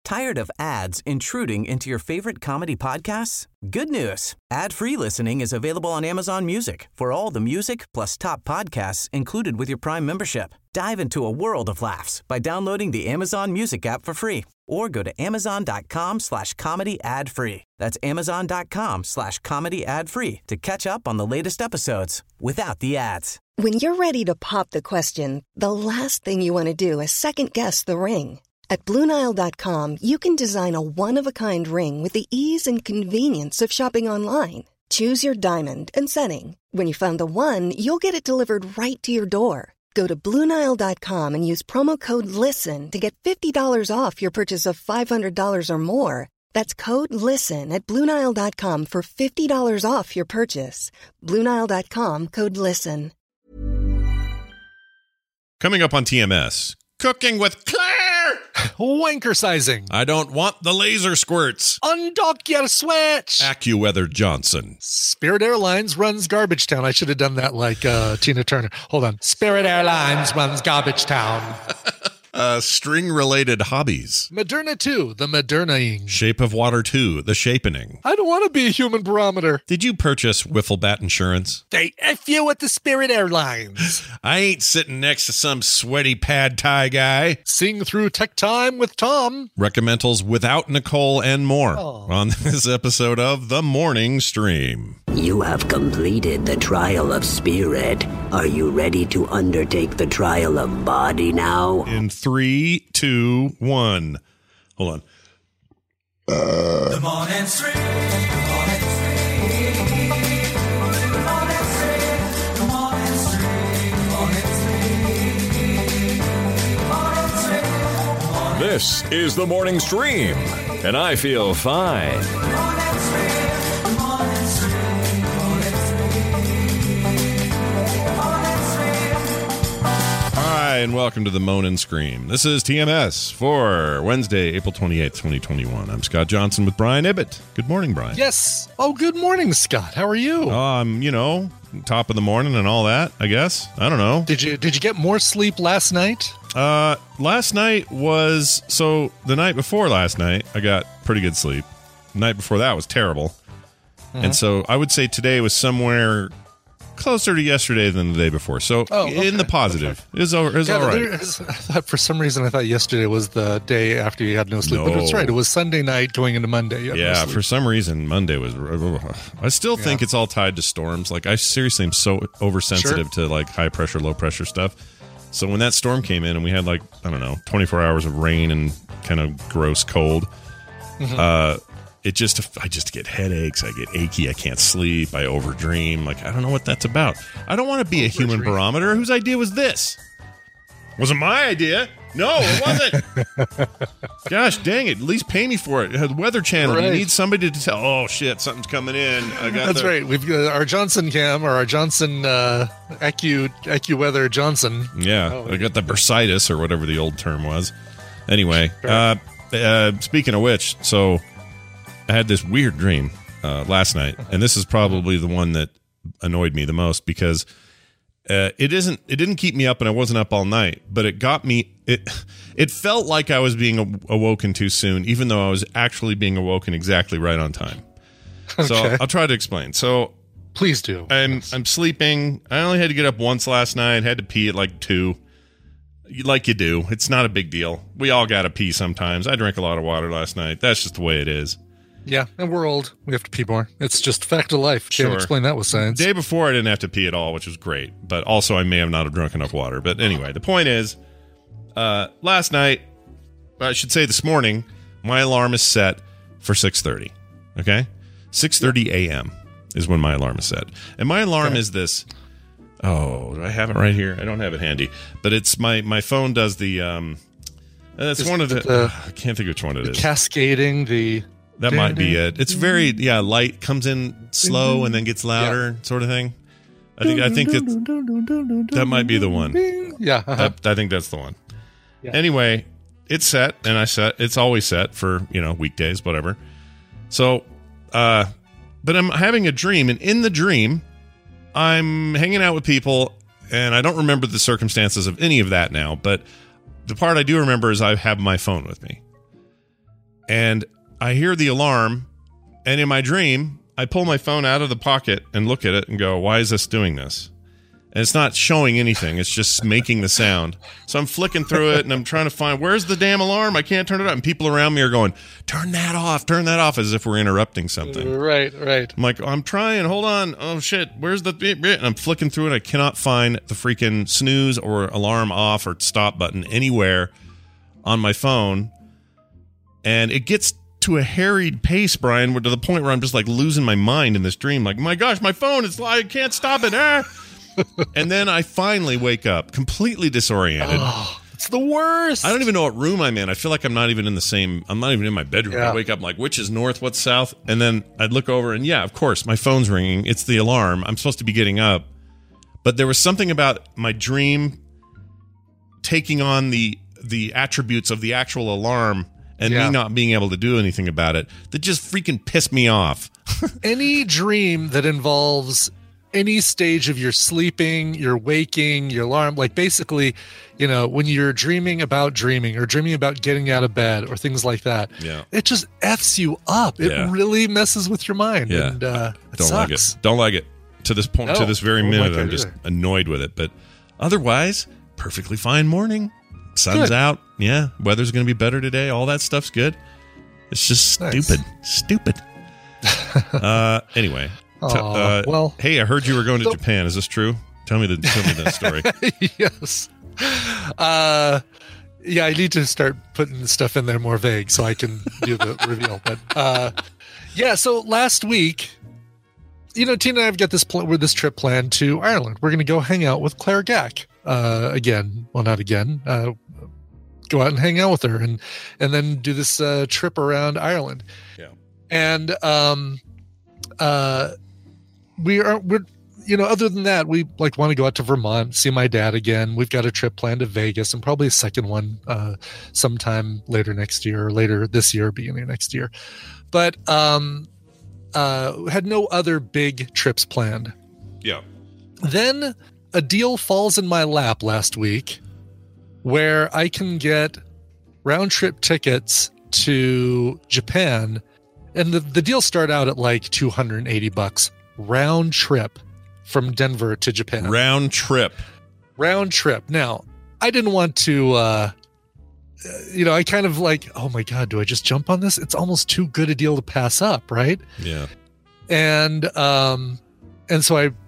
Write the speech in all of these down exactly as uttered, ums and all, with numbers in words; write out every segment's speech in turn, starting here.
Tired of ads intruding into your favorite comedy podcasts? Good news. Ad-free listening is available on Amazon Music for all the music plus top podcasts included with your Prime membership. Dive into a world of laughs by downloading the Amazon Music app for free or go to amazon.com slash comedy ad free. That's amazon.com slash comedy ad free to catch up on the latest episodes without the ads. When you're ready to pop the question, the last thing you want to do is second guess the ring. At Blue Nile dot com, you can design a one-of-a-kind ring with the ease and convenience of shopping online. Choose your diamond and setting. When you find the one, you'll get it delivered right to your door. Go to Blue Nile dot com and use promo code LISTEN to get fifty dollars off your purchase of five hundred dollars or more. That's code LISTEN at Blue Nile dot com for fifty dollars off your purchase. Blue Nile dot com, code LISTEN. Coming up on T M S, Cooking with Claire! Wanker sizing. I don't want the laser squirts. Undock your switch. AccuWeather Johnson. Spirit Airlines runs Garbage Town. I should have done that like uh, Tina Turner. Hold on. Spirit Airlines runs Garbage Town. Uh, string-related hobbies. Moderna two, the Modernaing. Shape of Water two, the Shapening. I don't want to be a human barometer. Did you purchase Wiffle Bat insurance? They F you at the Spirit Airlines. I ain't sitting next to some sweaty pad thai guy. Sing through Tech Time with Tom. Recommendals without Nicole and more Oh. on this episode of The Morning Stream. You have completed the trial of spirit. Are you ready to undertake the trial of body now? In three, two, one. Hold on. Uh. The Morning Stream. The Morning Stream. The Morning Stream. The Morning Stream. The Morning Stream. This is the Morning Stream, and I feel fine. Morning Stream. The Morning Stream. Hi, and welcome to the Moan and Scream. This is T M S for Wednesday, April twenty-eighth, twenty twenty-one. I'm Scott Johnson with Brian Ibbett. Good morning, Brian. Yes. Oh, good morning, Scott. How are you? Um, you know, top of the morning and all that, I guess. I don't know. Did you did you get more sleep last night? Uh, last night was, so the night before last night, I got pretty good sleep. The night before that was terrible. Uh-huh. And so I would say today was somewhere closer to yesterday than the day before. So Oh, okay. in the positive, Okay. it's, it's Yeah, all right. there is- I thought for some reason I thought yesterday was the day after you had no sleep, but it's No. right. It was Sunday night going into Monday. You had no Yeah, sleep. for some reason, Monday was. I still think Yeah. it's all tied to storms. Like, I seriously am so oversensitive to like high pressure, low pressure stuff. So when that storm came in and we had like, I don't know, twenty-four hours of rain and kind of gross cold, Mm-hmm. uh, it just, I just get headaches. I get achy. I can't sleep. I overdream. Like, I don't know what that's about. I don't want to be a human Overdream. barometer. Whose idea was this? Wasn't my idea. No, it wasn't. Gosh dang it. At least pay me for it. The Weather Channel. You Right. need somebody to tell, oh, shit, something's coming in. I got That's the- right. We've got our Johnson cam or our Johnson uh, Accu AccuWeather Johnson. Yeah, Oh, I got the bursitis or whatever the old term was. Anyway, uh, uh, speaking of which, so I had this weird dream uh, last night, and this is probably the one that annoyed me the most because uh, it isn't. It didn't keep me up, and I wasn't up all night, but it got me. It it felt like I was being aw- awoken too soon, even though I was actually being awoken exactly right on time. So Okay. I'll, I'll try to explain. So Please do. I'm I'm sleeping. I only had to get up once last night. Had to pee at like two. You- Like you do. It's not a big deal. We all got to pee sometimes. I drank a lot of water last night. That's just the way it is. Yeah, and we're old. We have to pee more. It's just fact of life. Can't Sure. explain that with science. Day before, I didn't have to pee at all, which was great. But also, I may have not have drunk enough water. But anyway, the point is, uh, last night, I should say this morning, my alarm is set for six thirty. Okay? six thirty a.m. is when my alarm is set. And my alarm Okay. is this. Oh, do I have it right here? I don't have it handy. But it's my, my phone does the... Um, that's Is one of the... it the- I can't think which one it The is. cascading, the That might be it. It's very, yeah, light, comes in slow and then gets louder, sort of thing. I think I think it, that might be the one. Yeah, uh-huh. That, I think that's the one. Yeah. Anyway, it's set, and I set. It's always set for, you know, weekdays, whatever. So, uh, but I'm having a dream, and in the dream, I'm hanging out with people, and I don't remember the circumstances of any of that now, but the part I do remember is I have my phone with me. And I hear the alarm, and in my dream, I pull my phone out of the pocket and look at it and go, why is this doing this? And it's not showing anything. It's just making the sound. So I'm flicking through it, and I'm trying to find, where's the damn alarm? I can't turn it up. And people around me are going, turn that off, turn that off, as if we're interrupting something. Right, right. I'm like, I'm trying. Hold on. Oh, shit. Where's the... And I'm flicking through it. I cannot find the freaking snooze or alarm off or stop button anywhere on my phone. And it gets to a harried pace, Brian, to the point where I'm just like losing my mind in this dream. Like, my gosh, my phone, it's I can't stop it. Ah. And then I finally wake up completely disoriented. Oh, it's the worst. I don't even know what room I'm in. I feel like I'm not even in the same, I'm not even in my bedroom. Yeah. I wake up, I'm like, which is north, what's south? And then I'd look over and yeah, of course, my phone's ringing. It's the alarm. I'm supposed to be getting up. But there was something about my dream taking on the the attributes of the actual alarm and Yeah. me not being able to do anything about it that just freaking pissed me off. Any dream that involves any stage of your sleeping, your waking, your alarm, like basically, you know, when you're dreaming about dreaming or dreaming about getting out of bed or things like that, Yeah. it just F's you up. It Yeah. really messes with your mind. Yeah. And uh, it Don't like it. sucks. Don't like it. To this point, No, to this very don't minute, like I'm it just either. annoyed with it. But otherwise, perfectly fine morning. Sun's Good. out. Yeah. Weather's going to be better today. All that stuff's good. It's just Nice. stupid. Stupid. uh, anyway. T- Aw, uh, well- hey, I heard you were going to So- Japan. Is this true? Tell me the tell me that story. Yes. Uh, yeah, I need to start putting stuff in there more vague so I can do the reveal. But uh, yeah, so last week, you know, Tina and I have got this pl- with this trip planned to Ireland. We're going to go hang out with Claire Gack uh, again. Well, not again. Uh, go out and hang out with her, and and then do this uh, trip around Ireland. Yeah. And um, uh, we are we're. You know, other than that, we like want to go out to Vermont, see my dad again. We've got a trip planned to Vegas and probably a second one uh, sometime later next year or later this year, beginning of next year. But um, uh, had no other big trips planned. Yeah. Then a deal falls in my lap last week where I can get round trip tickets to Japan. And the, the deal started out at like two hundred eighty bucks round trip from Denver to Japan. Round trip. Round trip. Now, I didn't want to, uh, you know, I kind of like, oh my God, do I just jump on this? It's almost too good a deal to pass up, right? Yeah. And, um, and so I,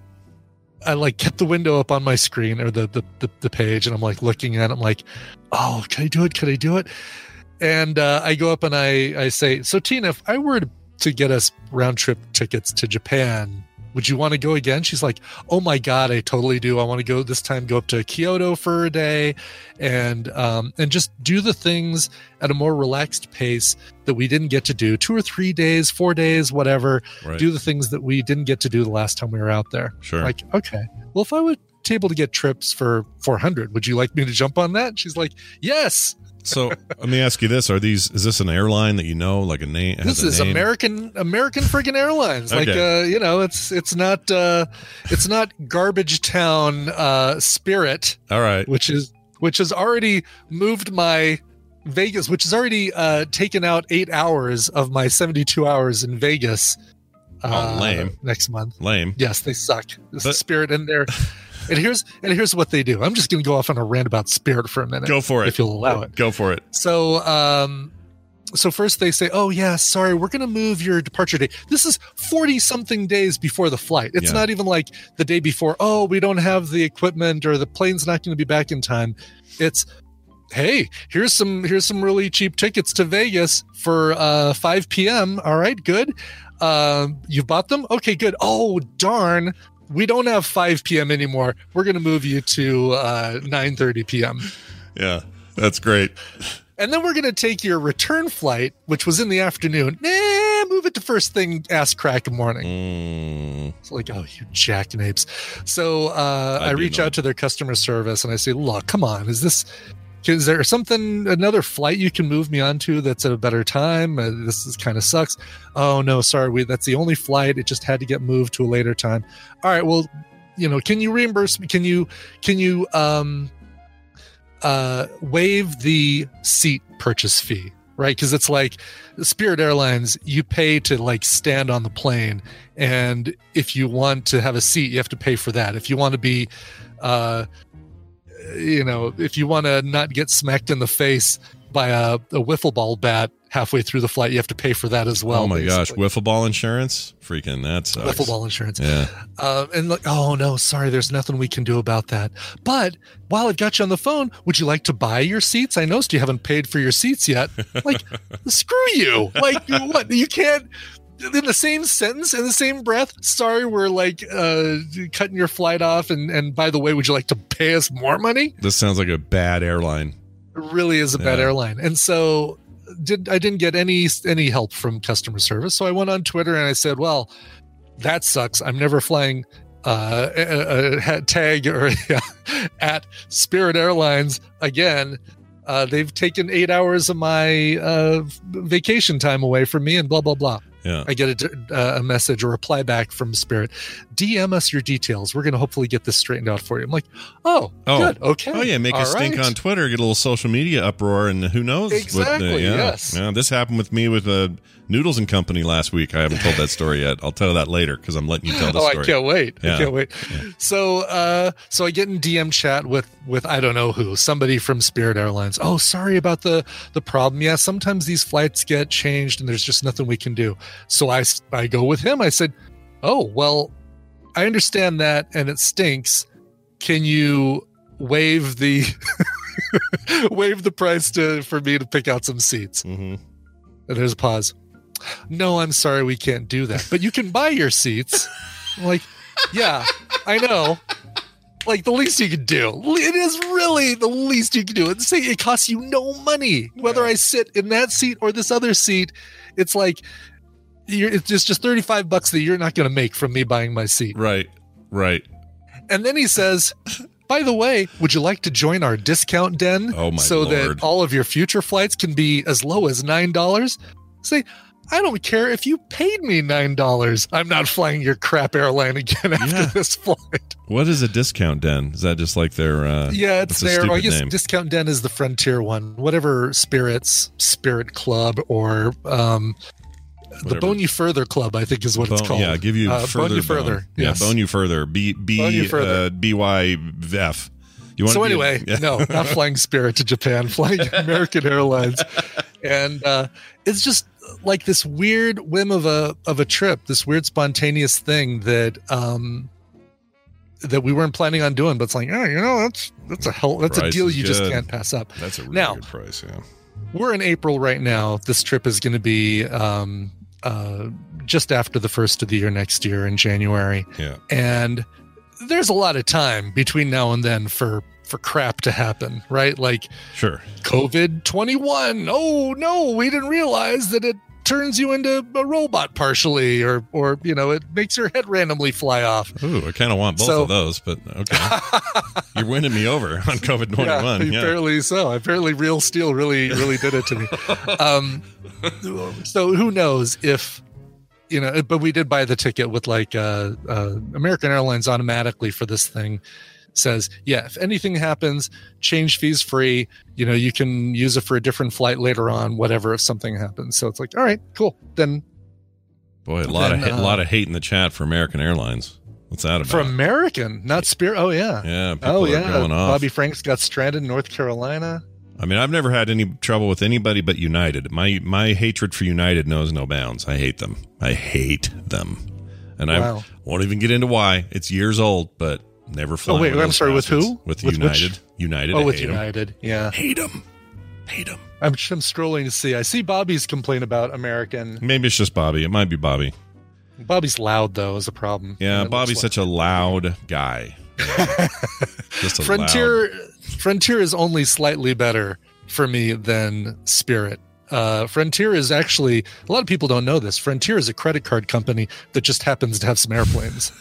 I like kept the window up on my screen or the, the, the, the page, and I'm like looking at it. I'm like, oh, can I do it? Can I do it? And, uh, I go up and I, I say, so Tina, if I were to, to get us round trip tickets to Japan, would you want to go again? She's like, oh my God, I totally do. I want to go this time, go up to Kyoto for a day and, um, and just do the things at a more relaxed pace that we didn't get to do two or three days, four days, whatever, Right. do the things that we didn't get to do the last time we were out there. Sure. Like, okay, well, if I were able to get trips for four hundred, would you like me to jump on that? She's like, yes. So let me ask you this: Are these? Is this an airline that you know, like a name? has This a is name? American American friggin' Airlines. Like Okay. uh, you know, it's it's not uh it's not Garbage Town uh Spirit, All right. which is which has already moved my Vegas, which has already uh taken out eight hours of my seventy-two hours in Vegas. Uh, Oh, lame. Next month. Lame. Yes, they suck. This But- is Spirit in there. And here's and here's what they do. I'm just going to go off on a rant about Spirit for a minute. Go for it. if you'll allow it. Go for it. So, um, so first they say, "Oh yeah, sorry, we're going to move your departure date." This is forty something days before the flight. It's Yeah. not even like the day before. Oh, we don't have the equipment, or the plane's not going to be back in time. It's, hey, here's some here's some really cheap tickets to Vegas for uh, five p.m. All right, good. Um, you bought them? Okay, good. Oh darn. We don't have five p.m. anymore. We're going to move you to uh, nine thirty p.m. Yeah, that's great. And then we're going to take your return flight, which was in the afternoon. Nah, move it to first thing, ass crack in the morning. Mm, It's like, oh, you jackanapes. So uh, I'd I be reach annoyed. out to their customer service and I say, look, come on. Is this, is there something, another flight you can move me onto that's at a better time? Uh, this is kind of sucks. Oh, no, sorry. We, that's the only flight. It just had to get moved to a later time. All right. Well, you know, can you reimburse me? Can you, can you, um, uh, waive the seat purchase fee? right? Because it's like Spirit Airlines, you pay to like stand on the plane, and if you want to have a seat, you have to pay for that. If you want to be, uh, you know, if you want to not get smacked in the face by a, a wiffle ball bat halfway through the flight, you have to pay for that as well. Oh my basically. gosh, wiffle ball insurance? Freaking that sucks. Wiffle ball insurance. Yeah. Uh, and like, oh no, sorry, there's nothing we can do about that. But while I've got you on the phone, would you like to buy your seats? I noticed you haven't paid for your seats yet. Like, screw you. Like, what? You can't, in the same sentence, in the same breath, sorry, we're like uh, cutting your flight off. And, and by the way, would you like to pay us more money? This sounds like a bad airline. It really is a bad Yeah. airline. And so did I didn't get any any help from customer service. So I went on Twitter and I said, well, that sucks. I'm never flying uh, a, a, a tag or at Spirit Airlines again. Uh, they've taken eight hours of my uh, vacation time away from me and blah, blah, blah. Yeah. I get a, uh, a message or reply back from Spirit. D M us your details. We're going to hopefully get this straightened out for you. I'm like, oh, Oh. good. Okay. Oh yeah, make All a stink right. on Twitter, get a little social media uproar, and who knows? what the- Exactly, yeah. yes. Yeah, this happened with me with uh, Noodles and Company last week. I haven't told that story yet. I'll tell that later because I'm letting you tell the Oh, story. I can't wait. Yeah. I can't wait. So uh so I get in D M chat with with I don't know who, somebody from Spirit Airlines. Oh, sorry about the the problem. Yeah, sometimes these flights get changed and there's just nothing we can do. So I s- I go with him. I said, "Oh, well, I understand that and it stinks. Can you waive the waive the price to for me to pick out some seats?" hmm And there's a pause. No, I'm sorry, we can't do that. But you can buy your seats. I'm like, yeah, I know. Like the least you can do. It is really the least you can do. It's say it costs you no money. Whether I sit in that seat or this other seat, it's like you're, it's just just thirty-five bucks that you're not going to make from me buying my seat. Right, right. And then he says, by the way, would you like to join our discount den Oh, my so Lord. that all of your future flights can be as low as nine dollars? Say, I don't care if you paid me nine dollars. I'm not flying your crap airline again after Yeah. this flight. What is a discount den? Is that just like their? Uh, Yeah, it's that's a there. Well, I stupid guess name. Discount Den is the Frontier one. Whatever Spirits, Spirit Club, or um, the Whatever. Bone You Further Club, I think is what it's Bone- called. Yeah, give you Uh, further. Bone You bone. Further. Yes. Yeah, bone you further. B B Bone you further. uh, B Y F. You want So to be a- anyway, yeah. no, not flying Spirit to Japan, flying American Airlines, and uh, it's just like this weird whim of a of a trip, this weird spontaneous thing that um that we weren't planning on doing, but it's like, oh, you know, that's that's a hell, that's a Price deal is you just good. can't pass up. That's a really Now- good price. Yeah. We're in April right now. This trip is going to be um, uh, just after the first of the year next year in January. Yeah. And there's a lot of time between now and then for for crap to happen, right? Like Sure. COVID twenty-one. Oh no, we didn't realize that it turns you into a robot partially, or or you know, it makes your head randomly fly off. Ooh, I kind of want both So- of those, but okay. You're winning me over on COVID twenty-one. Yeah, Yeah. apparently so. Apparently, Real Steel really, really did it to me. Um, so who knows if you know? But we did buy the ticket with like uh, uh, American Airlines automatically for this thing. Says, yeah, if anything happens, change fees free. You know, you can use it for a different flight later on, whatever, if something happens. So it's like, all right, cool. Then Boy, a lot Then, of uh, a lot of hate in the chat for American Airlines. What's that about? for American, not Spirit. Oh, yeah. yeah, people Oh, are yeah. going off. Bobby Franks got stranded in North Carolina. I mean, I've never had any trouble with anybody but United. My my hatred for United knows no bounds. I hate them. I hate them, and Wow. I won't even get into why. It's years old, but never flying. Oh, wait, with I'm those sorry, with bastards. who? With, With United. which? United. Oh, I with hate 'em. United. Yeah. Hate them. Hate them. I'm, I'm scrolling to see. I see Bobby's complain about American. Maybe it's just Bobby. It might be Bobby. Bobby's loud, though, is a problem. Yeah, It looks Bobby's like- such a loud guy. Just a Frontier. loud- Frontier is only slightly better for me than Spirit. Uh, Frontier is actually, a lot of people don't know this. Frontier is a credit card company that just happens to have some airplanes.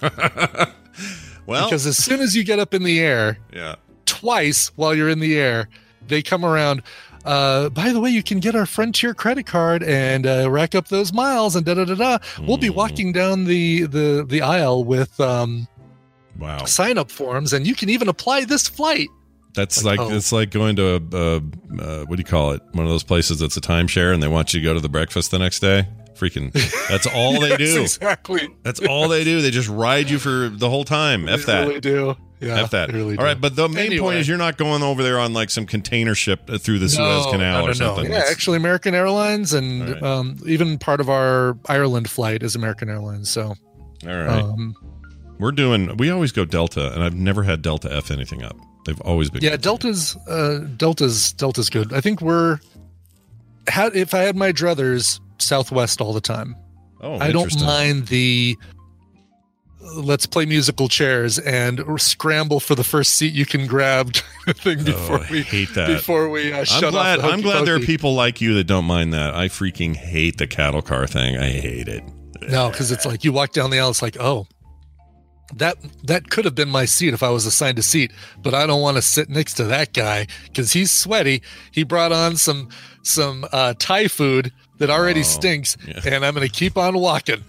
well, Because as soon as you get up in the air, yeah. twice while you're in the air, they come around. Uh, by the way, you can get our Frontier credit card and uh, rack up those miles and da da da da. We'll be Mm. walking down the the the aisle with um, Wow. sign up forms, and you can even apply this flight. That's like, Like, oh. it's like going to a, a uh, what do you call it? One of those places that's a timeshare, and they want you to go to the breakfast the next day. Freaking, that's all they Yes, do. exactly. That's all they do. They just ride you for the whole time. F They that. really do. Yeah, F that. they really all right, do. but the main Anyway. point is you're not going over there on like some container ship through the Suez No, Canal no, no, or something. No. Yeah, It's- actually, American Airlines, and All right. um, even part of our Ireland flight is American Airlines. So, all right. um, We're doing, we always go Delta, and I've never had Delta F anything up. They've always been yeah, good. Delta's uh, Delta's Delta's good. I think we're had if I had my druthers, Southwest all the time. Oh, I don't interesting. mind the uh, let's play musical chairs and scramble for the first seat you can grab kind of thing before Oh, I we hate that. before we uh, shut I'm glad. off. The I'm glad there are hokey-pokey. people like you that don't mind that. I freaking hate the cattle car thing. I hate it. No, because it's like you walk down the aisle, it's like, oh, that that could have been my seat if I was assigned a seat, but I don't want to sit next to that guy because he's sweaty. He brought on some some uh, Thai food that already Oh, stinks, yeah. and I'm going to keep on walking.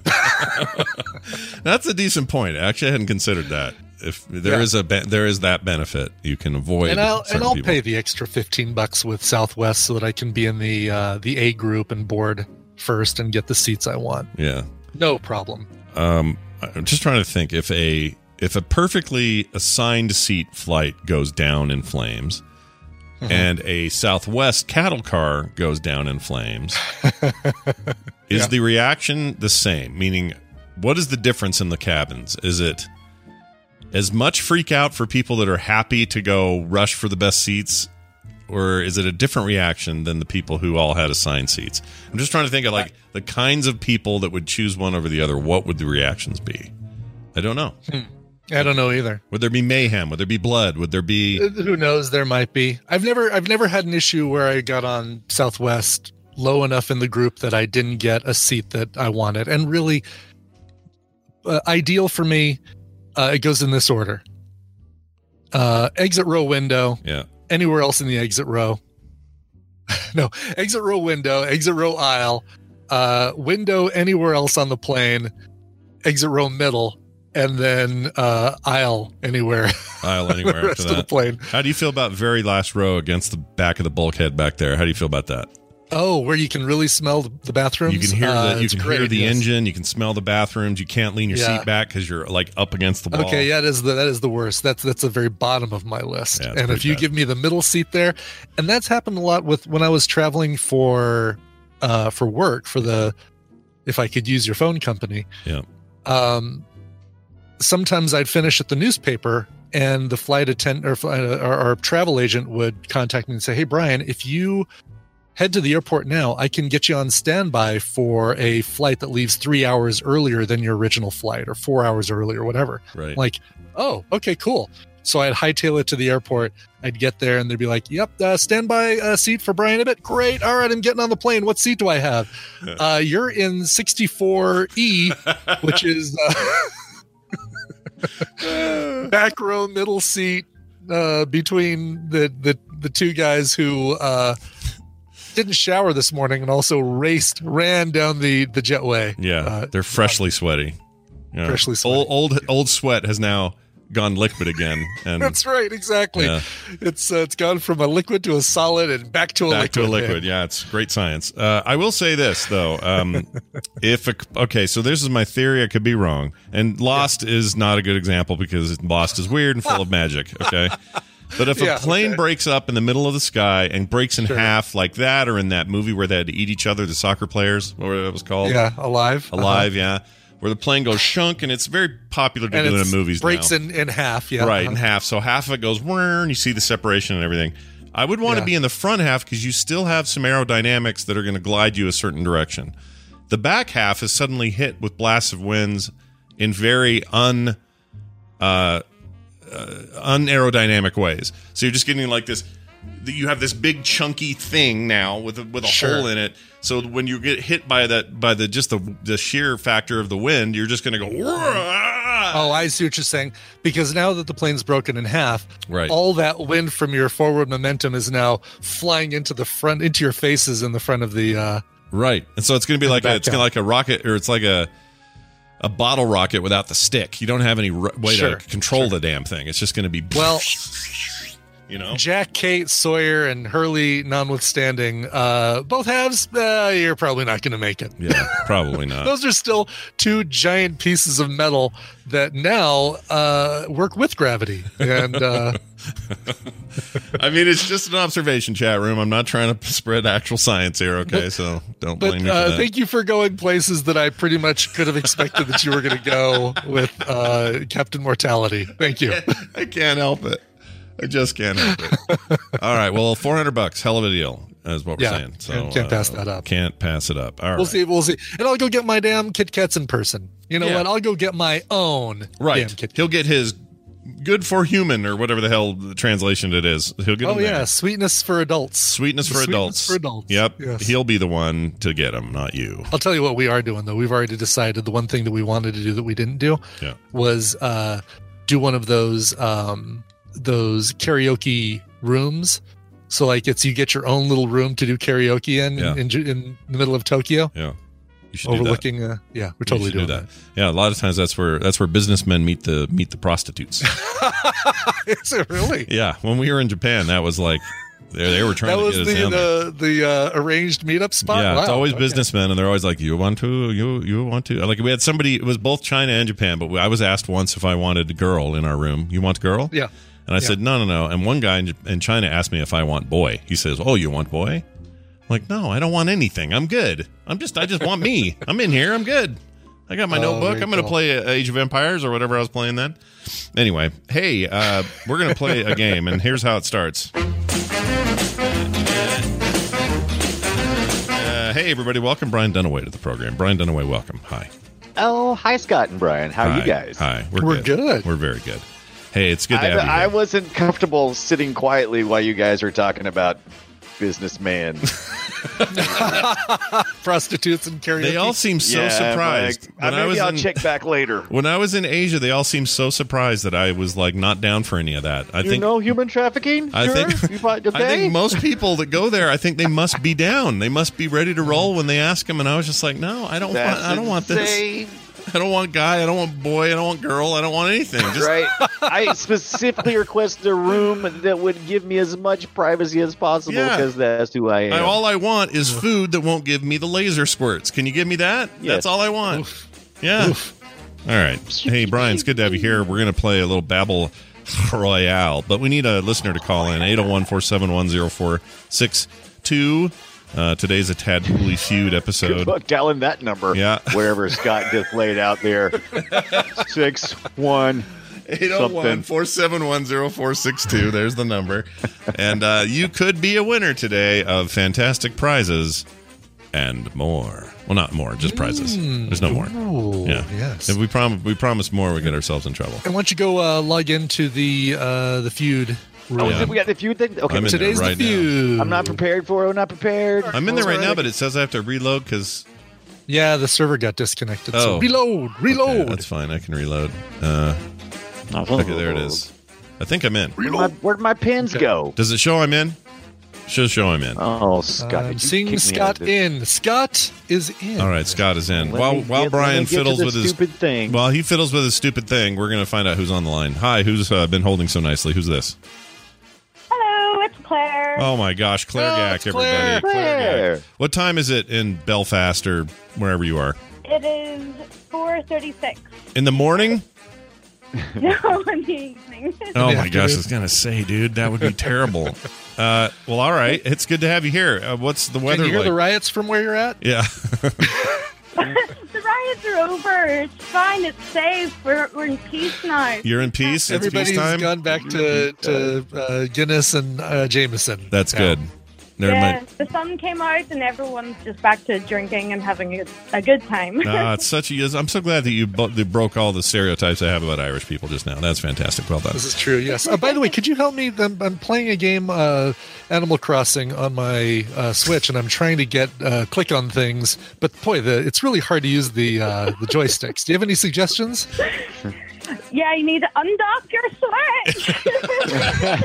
That's a decent point. Actually, I hadn't considered that. If there Yeah. is a be- there is that benefit, you can avoid. and I'll certain and I'll people. pay the extra fifteen bucks with Southwest so that I can be in the uh, the A group and board first and get the seats I want. Yeah. No problem. Um, I'm just trying to think if a if a perfectly assigned seat flight goes down in flames, Mm-hmm. and a Southwest cattle car goes down in flames, is Yeah. the reaction the same? Meaning, what is the difference in the cabins? Is it as much freak out for people that are happy to go rush for the best seats, or is it a different reaction than the people who all had assigned seats? I'm just trying to think of like the kinds of people that would choose one over the other. What would the reactions be? I don't know. I don't know either. Would there be mayhem? Would there be blood? Would there be? Who knows? There might be. I've never, I've never had an issue where I got on Southwest low enough in the group that I didn't get a seat that I wanted. And really, uh, ideal for me, uh, it goes in this order: uh, exit row window. Yeah. Anywhere else in the exit row? No, exit row window, exit row aisle, uh, window anywhere else on the plane, exit row middle, and then uh, aisle anywhere. Aisle anywhere the after rest of the that. plane. How do you feel about very last row against the back of the bulkhead back there? How do you feel about that? Oh, where you can really smell the bathrooms. You can hear Uh, the you it's can great, hear the yes. engine. You can smell the bathrooms. You can't lean your Yeah. seat back because you're like up against the wall. Okay, yeah, that is the that is the worst. That's that's the very bottom of my list. Yeah, it's and if pretty you bad. give me the middle seat there, and that's happened a lot with when I was traveling for uh for work for the if I could use your phone company. Yeah. Um sometimes I'd finish at the newspaper and the flight attendant or, flight- or our travel agent would contact me and say, "Hey Brian, if you head to the airport now, I can get you on standby for a flight that leaves three hours earlier than your original flight or four hours early or whatever." Right. Like, oh, okay, cool. So I'd hightail it to the airport. I'd get there and they'd be like, "Yep, uh, standby uh, seat for Brian Ibbett. Great. All right, I'm getting on the plane. What seat do I have? Uh, you're in sixty-four E, which is uh, back row, middle seat, uh, between the, the, the two guys who uh, didn't shower this morning and also raced, ran down the, the jetway. yeah. Uh, They're freshly sweaty. Yeah. Freshly sweaty. Old, old old sweat has now gone liquid again, and That's right, exactly. Yeah. It's uh, it's gone from a liquid to a solid and back to a back liquid. to a liquid. man. Yeah, it's great science. Uh, I will say this though, um, if a, okay, so this is my theory. I could be wrong, and Lost is not a good example because Lost is weird and full of magic. Okay, but if Yeah, a plane okay. breaks up in the middle of the sky and breaks in Sure. half like that, or in that movie where they had to eat each other, the soccer players, what it was called, Yeah, alive. Alive, yeah, where the plane goes shunk, and it's very popular to Uh-huh. And do in it's movies breaks now. in, in half. Yeah. Right, uh-huh. in half. So half of it goes whir, and you see the separation and everything. I would want to Yeah. be in the front half because you still have some aerodynamics that are going to glide you a certain direction. The back half is suddenly hit with blasts of winds in very un uh, uh, unaerodynamic ways. So you're just getting like this. You have this big chunky thing now with a, with a Sure. hole in it. So when you get hit by that by the just the the sheer factor of the wind, you're just going to go. "Whoa!" Oh, I see what you're saying. Because now that the plane's broken in half, Right. all that wind from your forward momentum is now flying into the front, into your faces in the front of the. Uh, Right, and so it's going to be In the like a, back it's going to like a rocket, or it's like a a bottle rocket without the stick. You don't have any r- way Sure, to control the damn thing. It's just going to be well, You know, Jack, Kate, Sawyer, and Hurley, notwithstanding, uh, both halves, uh, you're probably not going to make it. yeah, probably not. Those are still two giant pieces of metal that now uh, work with gravity. And uh, I mean, it's just an observation, chat room. I'm not trying to spread actual science here, okay? But- so don't but blame me for uh, that. thank you for going places that I pretty much could have expected that you were going to go with uh, Captain Mortality. Thank you. I can't help it. I just can't help it. All right. Well, four hundred bucks, hell of a deal, is what we're Yeah, saying. So can't- can't pass that up. Can't pass it up. All right. We'll see. We'll see. And I'll go get my damn Kit Kats in person. You know Yeah. what? I'll go get my own Right. damn Kit He'll get his good for human or whatever the hell the translation it is. He'll get Oh, them yeah. there. Sweetness for adults. Sweetness The for sweetness adults. for adults. Yep. Yes. He'll be the one to get them, not you. I'll tell you what we are doing, though. We've already decided the one thing that we wanted to do that we didn't do Yeah. was uh, do one of those um, those karaoke rooms. So, like, it's you get your own little room to do karaoke in Yeah. in, in, in the middle of Tokyo, Yeah. You should do that. overlooking. Uh, yeah, we're You totally should do doing that. Yeah, a lot of times that's where that's where businessmen meet the meet the prostitutes. Is it really? Yeah, when we were in Japan, that was like they, they were trying That to was get us the down there. the, the uh, arranged meetup spot. Yeah, it's Wow, always okay. businessmen, and they're always like, "You want to? You you want to?" Like we had somebody. It was both China and Japan, but I was asked once if I wanted a girl in our room. You want a girl? Yeah. And I Yeah. said, no, no, no. And one guy in, in China asked me if I want boy. He says, oh, you want boy? I'm like, no, I don't want anything. I'm good. I'm just, I just want me. I'm in here. I'm good. I got my Oh, notebook. very I'm going to cool. play Age of Empires or whatever I was playing then. Anyway, hey, uh, we're going to play a game, and here's how it starts. Uh, hey, everybody. Welcome Brian Dunaway to the program. Brian Dunaway, welcome. Hi. Oh, hi, Scott and Brian. How are Hi. you guys? Hi. We're, We're good. We're very good. Hey, it's good to I, have you I here. wasn't comfortable sitting quietly while you guys were talking about businessman. Prostitutes and karaoke. They all seem so Yeah, I'm surprised. like, When uh, I maybe was I'll in- check back later. When I was in Asia, they all seemed so surprised that I was like not down for any of that. I You think know human trafficking? I Sure? think You find- okay? I think most people that go there, I think they must be down. They must be ready to roll when they ask them. And I was just like, no, I don't That's want. I don't want this. insane. I don't want guy. I don't want boy. I don't want girl. I don't want anything. Just, Right. I specifically requested a room that would give me as much privacy as possible Yeah. because that's who I am. I, all I want is food that won't give me the laser squirts. Can you give me that? Yes. That's all I want. Yeah. All right. Hey, Brian, it's good to have you here. We're going to play a little Babel Royale, but we need a listener to call in. eight oh one, four seven one, oh four six two. Uh, today's a Tadpooley Feud episode. Well, dialing that number. Yeah. Wherever Scott just laid out there. Six one. eight oh one, four seven one, oh four six two. There's the number. And uh, you could be a winner today of fantastic prizes and more. Well, not more, just prizes. There's no more. Oh, Yeah. yes. If we prom- we promise more, we get ourselves in trouble. And why don't you go uh, log into the uh, the feud room? Oh, Yeah. we got the feud thing? Okay. I'm in Today's there right the now. feud. I'm not prepared for it. I'm not prepared. I'm in there That's right now, all right. but it says I have to reload because Yeah, the server got disconnected. Oh. So reload, reload. that's fine. I can reload. Uh, okay, there it is. I think I'm in. Where'd my, where'd my pins go? Does it show I'm in? Should show I'm in. Oh, Scott. I'm did you seeing kick me out Scott of this? in. Scott is in. All right, Scott is in. Let While me while get- Brian let me get to fiddles the with his stupid thing. While he fiddles with his stupid thing, we're going to find out who's on the line. Hi, who's uh, been holding so nicely? Who's this? Hello, it's Claire. Oh my gosh, Claire Oh, Gack, it's Claire. everybody. Claire. Gack. What time is it in Belfast or wherever you are? It is four thirty-six. In the morning? No, in the evening. Oh Yeah, my gosh, I dude. was going to say, dude, that would be terrible. Uh, well, all right. It's good to have you here. Uh, what's the Can weather you hear like? the riots from where you're at? yeah. The riots are over. It's fine. It's safe. We're, we're in peace now. You're in peace? It's Everybody's peacetime? gone back to, to uh, Guinness and uh, Jameson. That's now. good. Never Yeah, mind. the sun came out and everyone's just back to drinking and having a, a good time. Ah, it's such a. I'm so glad that you bo- that broke all the stereotypes I have about Irish people just now. That's fantastic. Well done. This is true, yes. Uh, by the way, could you help me? I'm, I'm playing a game, uh, Animal Crossing, on my uh, Switch, and I'm trying to get uh, click on things. But boy, the, it's really hard to use the uh, the joysticks. Do you have any suggestions? Yeah, you need to undock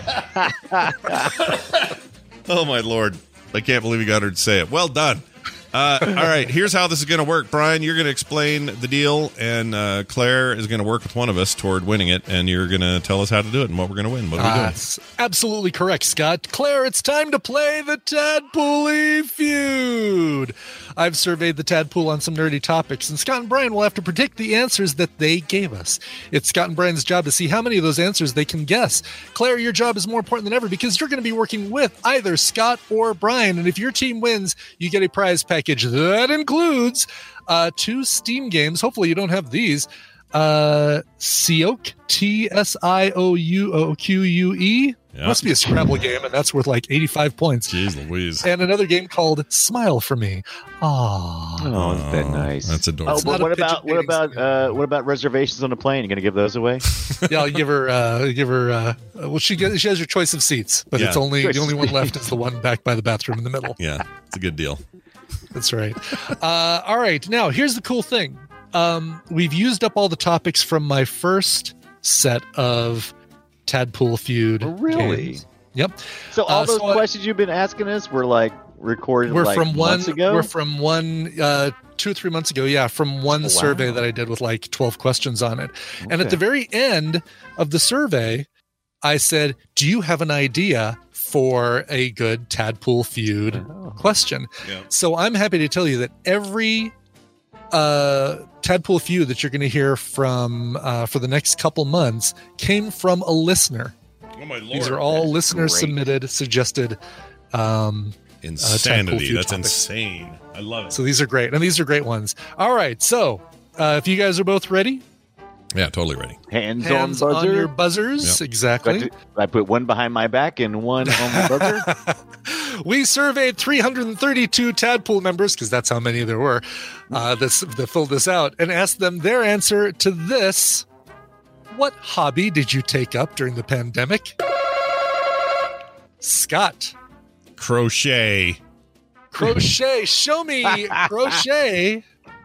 your Switch. Oh my lord! I can't believe you got her to say it. Well done. Uh, all right, here's how this is going to work. Brian, you're going to explain the deal, and uh, Claire is going to work with one of us toward winning it, and you're going to tell us how to do it and what we're going to win. What are we Uh, doing? that's absolutely correct, Scott. Claire, it's time to play the Tadpool Feud. I've surveyed the Tadpool on some nerdy topics, and Scott and Brian will have to predict the answers that they gave us. It's Scott and Brian's job to see how many of those answers they can guess. Claire, your job is more important than ever because you're going to be working with either Scott or Brian, and if your team wins, you get a prize package that includes uh, two Steam games. Hopefully you don't have these. Uh, Sioque, T S I O U O Q U E. Yeah. Must be a Scrabble game, and that's worth like eighty-five points. Jeez Louise. And another game called Smile for Me. Aww. Oh, isn't that nice? That's Oh, adorable. not but a what about pigeon what dating about uh, what about reservations on the plane? You going to give those away? Yeah, I'll give her, uh, give her, uh, well, she gets, she has her choice of seats, but Yeah. it's only, Choice the only of one left is the one back by the bathroom in the middle. Yeah, it's a good deal. That's right. Uh, all right. Now, here's the cool thing. Um, we've used up all the topics from my first set of Tadpool Feud. Oh, really? games. Yep. So all Uh, those so I- questions you've been asking us were like recorded We're like from one. months ago. We're from one, uh, two or three months ago. Yeah, from one Oh, wow. survey that I did with like twelve questions on it. And at Okay. the very end of the survey, I said, "Do you have an idea for a good Tadpool Feud Oh. question?" Yeah. So I'm happy to tell you that every uh, Tadpool Feud that you're going to hear from uh, for the next couple months came from a listener. Oh my lord! These are all that's listener great. submitted, suggested. Um, Tadpool insanity. Feud That's topics. insane. I love it. so these are great, and these are great ones. All right, so uh, if you guys are both ready, Yeah, totally ready. Hands, hands on on, buzzer. your buzzers. Yep. Exactly. I put one behind my back and one on the buzzer. We surveyed three hundred thirty-two Tadpool members, because that's how many there were, uh, this, that filled this out, and asked them their answer to this. What hobby did you take up during the pandemic? Scott. Crochet. Crochet. Show me crochet.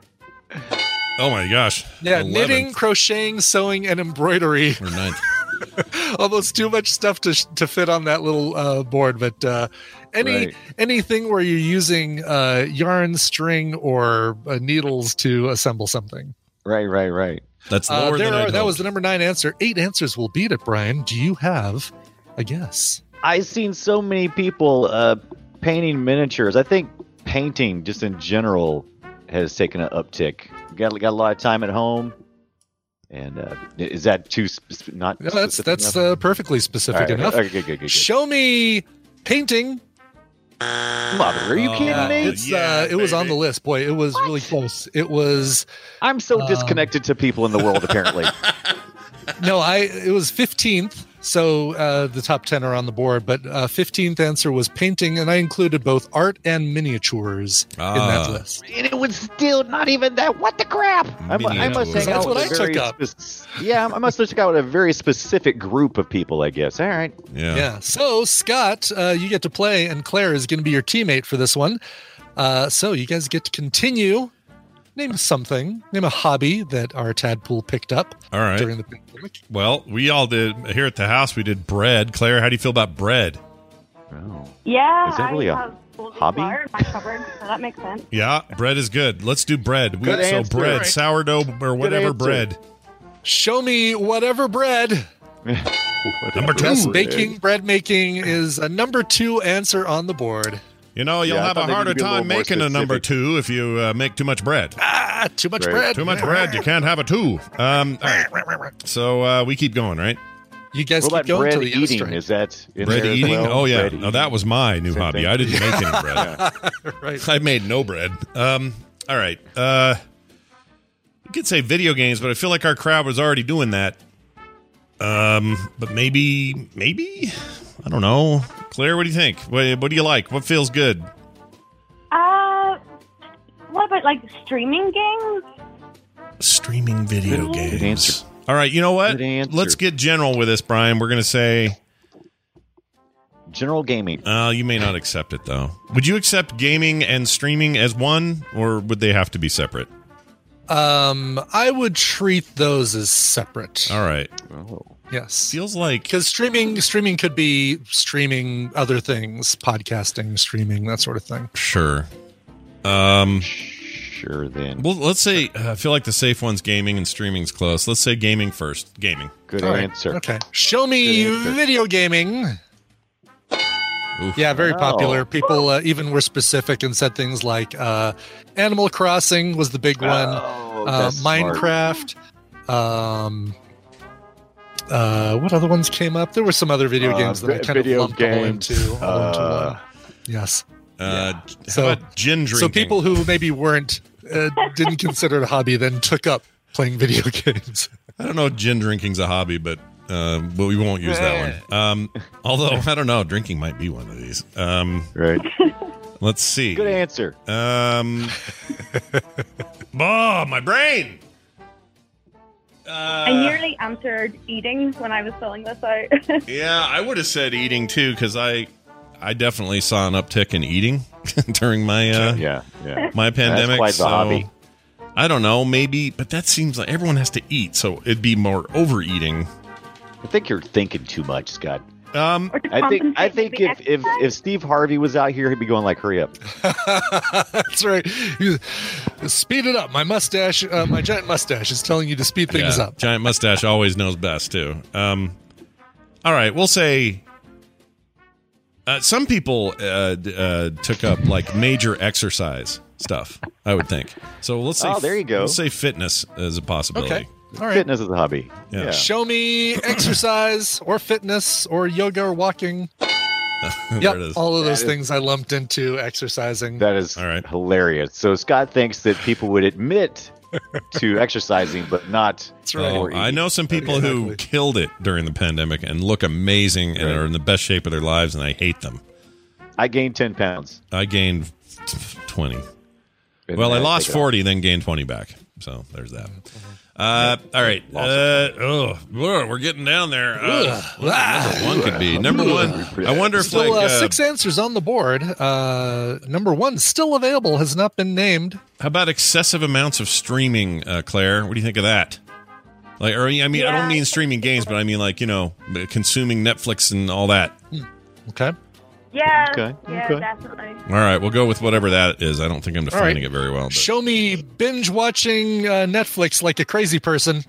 Oh my gosh. Yeah, eleventh knitting, crocheting, sewing, and embroidery. or ninth. Almost too much stuff to to fit on that little uh, board, but uh, any Right. anything where you're using uh, yarn, string, or uh, needles to assemble something. Right, right, right. That's Uh, lower there than are, I'd that was hoped. the number nine answer. Eight answers will beat it, Brian. Do you have a guess? I've seen so many people uh, painting miniatures. I think painting, just in general, has taken an uptick. Got got a lot of time at home, and uh, is that too sp- not? No, that's specific that's enough? uh, perfectly specific All right, enough. Okay, good, good, good, good. Show me painting. Mother, are you Oh, kidding Yeah, me? it's yeah, uh, it was on baby. the list. Boy, it was really close. It was I'm so um, disconnected to people in the world. Apparently, no, I it was fifteenth. So uh, the top ten are on the board, but uh, fifteenth answer was painting, and I included both art and miniatures in Ah. that list. and it was still not even that. What the crap? I, mu- I must Miniatures. hang That's out what with I a very took up. spec- yeah, I must have took out with a very specific group of people. I guess. All right. Yeah. Yeah. So Scott, uh, you get to play, and Claire is going to be your teammate for this one. Uh, so you guys get to continue. Name something. Name a hobby that our Tadpool picked up All right. during the pandemic. Well, we all did here at the house. We did bread. Claire, how do you feel about bread? Oh. Yeah, Is that really I a have golden hobby? flour in my cupboard, so that makes sense. Yeah, bread is good. Let's do bread. We, Good so answer. bread, Right. sourdough, or whatever answer. bread. Show me whatever bread. Number two. Yes, baking, bread making is a number two answer on the board. You know, you'll Yeah, I have a thought maybe harder you'd be a little time more making a number specific. two if you uh, make too much bread. Ah, too much Right. bread. Too much bread, you can't have a two. Um, all right. So uh, we keep going, right? You guys What keep about going bread to the end eating? strike. Is that in Bread there as eating? well? Oh, yeah. Bread No, eating. that was my new Same hobby. thing. I didn't make any bread. Right. I made no bread. Um, all right. Uh, you could say video games, but I feel like our crowd was already doing that. Um, but maybe, maybe I don't know. Claire, what do you think? What, what do you like? What feels good? Uh, what about like streaming games? Streaming video Good games. answer. All right. You know what? Good answer. Let's get general with this, Brian. We're gonna say. General gaming. Uh, you may not accept it though. Would you accept gaming and streaming as one, or would they have to be separate? Um, I would treat those as separate. All right. Oh. Yes. Feels like Because streaming streaming could be streaming other things, podcasting, streaming, that sort of thing. sure. Um, Sure, then. well, let's say uh, I feel like the safe one's gaming and streaming's close. Let's say gaming first. Gaming. Good All right. answer. Okay. Show me Good answer. video gaming. Oof. Yeah, very Wow. popular. People uh, even were specific and said things like uh, Animal Crossing was the big one, Oh, uh, that's smart. Minecraft. Um, uh, what other ones came up? There were some other video Uh, games that I vi- kind of video lumped all games. into, all into Uh, one. Yes. Uh, how So- about gin drinking? So people who maybe weren't uh, didn't consider it a hobby then took up playing video games. I don't know if gin drinking's a hobby, but uh, but we won't use that one. Um, although I don't know, drinking might be one of these. Um, Right. let's see. Good answer. Um, oh, my brain. Uh, I nearly answered eating when I was filling this out. Yeah, I would have said eating too, because I, I definitely saw an uptick in eating during my uh, Yeah, yeah. my pandemic. quite the so hobby. I don't know, maybe, but that seems like everyone has to eat, so it'd be more overeating. I think you're thinking too much, Scott. Um, Or to I think I compensate think maybe if, if exercise? if Steve Harvey was out here, he'd be going like, "Hurry up!" That's right. You- speed it up. My mustache, uh, my giant mustache, is telling you to speed things yeah, up. Giant mustache always knows best too. Um, all right, we'll say. Uh, some people uh, d- uh, took up like major exercise stuff. I would think. So let's say. Oh, there you go. Let's say fitness is a possibility. Okay. All right. Fitness is a hobby. Yeah. Yeah. Show me exercise or fitness or yoga or walking. There Yep, it is. all of those That is- things I lumped into exercising. That is All right. hilarious. So Scott thinks that people would admit to exercising, but not. That's right. Oh, or I eating. know some people who Exactly. killed it during the pandemic and look amazing and Right. are in the best shape of their lives, and I hate them. I gained ten pounds. I gained twenty. And Well, I then lost take it off. forty, then gained twenty back. So there's that. Uh, all right. Uh, oh, we're getting down there. Uh, what number one could be number one. I wonder if Still like uh, uh, six answers on the board. Uh, number one still available, has not been named. how about excessive amounts of streaming, uh, Claire? What do you think of that? Like, or I mean, I don't Yeah. mean streaming games, but I mean like you know, consuming Netflix and all that. Okay. Yeah, Okay, yeah, okay. definitely. All right, we'll go with whatever that is. I don't think I'm defining right. it very well. But. Show me binge watching uh, Netflix like a crazy person.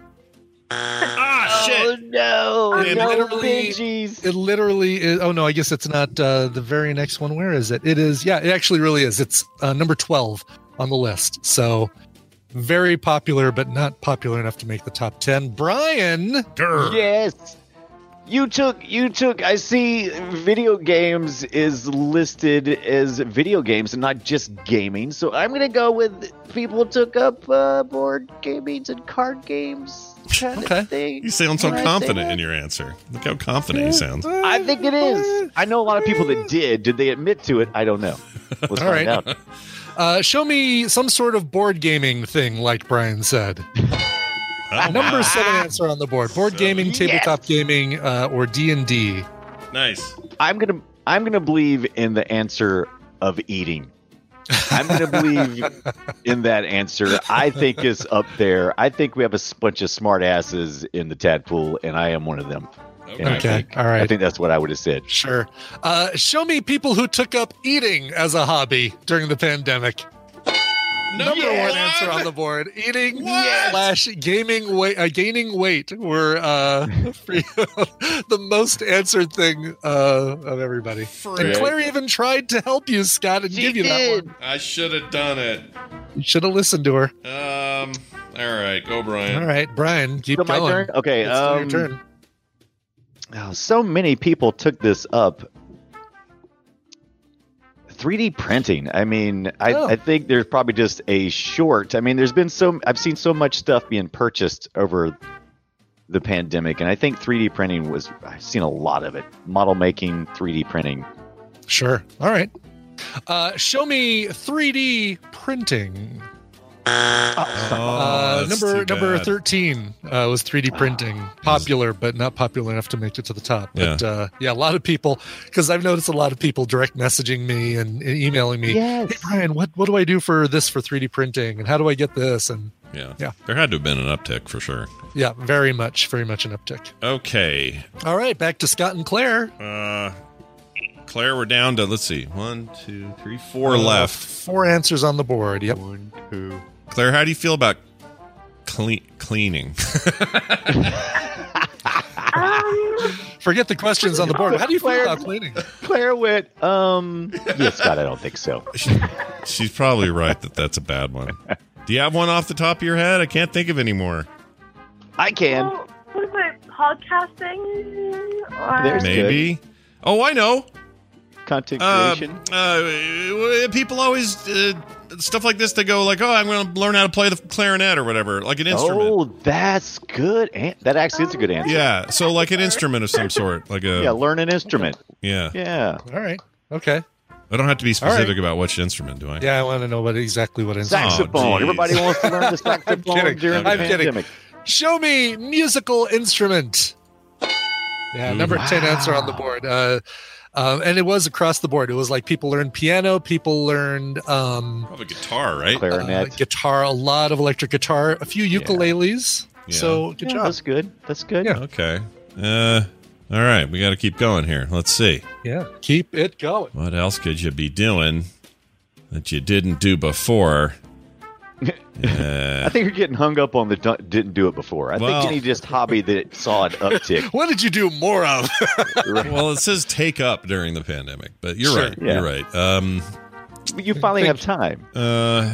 Ah, Oh no! It no literally- binges. It literally is. Oh no, I guess it's not uh, the very next one. Where is it? It is. Yeah, it actually really is. It's uh, number twelve on the list. So very popular, but not popular enough to make the top ten. Brian. Yes. You took you took I see video games is listed as video games and not just gaming. So I'm going to go with people took up uh, board gaming and card games kind Okay. of thing. You sound so Can I say confident that? in your answer. Look how confident you sound. I think it is. I know a lot of people that did. Did they admit to it? I don't know. Let's All find right. out. Uh, show me some sort of board gaming thing, like Brian said. Oh, Number wow. seven answer on the board: board gaming, tabletop gaming, uh, or D and D. Nice. I'm going to I'm going to believe in the answer of eating. I'm going to believe in that answer. I think is up there. I think we have a s- bunch of smart asses in the tadpool, and I am one of them. And I Okay, think- all right. I think that's what I would have said. Sure. Uh, show me people who took up eating as a hobby during the pandemic. Number one answer on the board: eating slash gaming weight, uh, gaining weight were uh, the most answered thing uh, of everybody. And Claire even tried to help you, Scott, and give you that one. I should have done it. You should have listened to her. Um. All right, go Brian. All right, Brian, keep So my going. turn? Okay, It's still um, your turn. Oh, so many people took this up. three D printing. I mean, I, Oh. I think there's probably just a short. I mean, there's been so I've seen so much stuff being purchased over the pandemic, and I think three D printing was. I've seen a lot of it. Model making, three D printing. Sure. All right. Uh, show me three D printing. Oh, Uh, that's number too number bad. thirteen uh, was three D printing. Popular, but not popular enough to make it to the top. But Yeah. uh, yeah, a lot of people, because I've noticed a lot of people direct messaging me and, and emailing me. Yes. Hey Brian, what what do I do for this for three D printing, and how do I get this? And Yeah. Yeah. There had to have been an uptick for sure. yeah, very much, very much an uptick. Okay. All right, back to Scott and Claire. Uh, Claire, we're down to, let's see, one, two, three, four Uh, left. Four answers on the board. Yep. One, two. Claire, how do you feel about clean, cleaning? Um, Forget the questions on the board. How do you feel Claire- about cleaning? Claire went, um, yes, Scott, I don't think so. She- she's probably right that that's a bad one. Do you have one off the top of your head? I can't think of any more. I can. well, what about podcasting? Or, There's- Maybe. Oh, I know. Content Uh, creation. uh, people always uh, stuff like this. They go like, "Oh, I'm going to learn how to play the clarinet or whatever, like an instrument." Oh, that's good. An- that actually is a good answer. Yeah, so like an instrument of some sort, like a Yeah, learn an instrument. yeah. Yeah. All right. Okay. I don't have to be All right. specific about which instrument, do I? Yeah, I want to know what exactly what instrument. Saxophone. geez. Everybody wants to learn the saxophone kidding. during the I'm kidding. pandemic. Show me musical instrument. Yeah, number ten answer on the board. Uh, um, and it was across the board. It was like people learned piano, people learned um, Probably guitar, right? uh, Clarinet. guitar, a lot of electric guitar, a few ukuleles. Yeah. So good Yeah, job. that's good. That's good. Yeah. Okay. Uh, all right, we got to keep going here. Let's see. Yeah, keep it going. What else could you be doing that you didn't do before? Uh, I think you're getting hung up on the du- didn't do it before. I Well- think any just hobby that saw an uptick. What did you do more of? well, it says take up during the pandemic, but you're Sure. right. Yeah. You're right. Um, You finally have time. uh,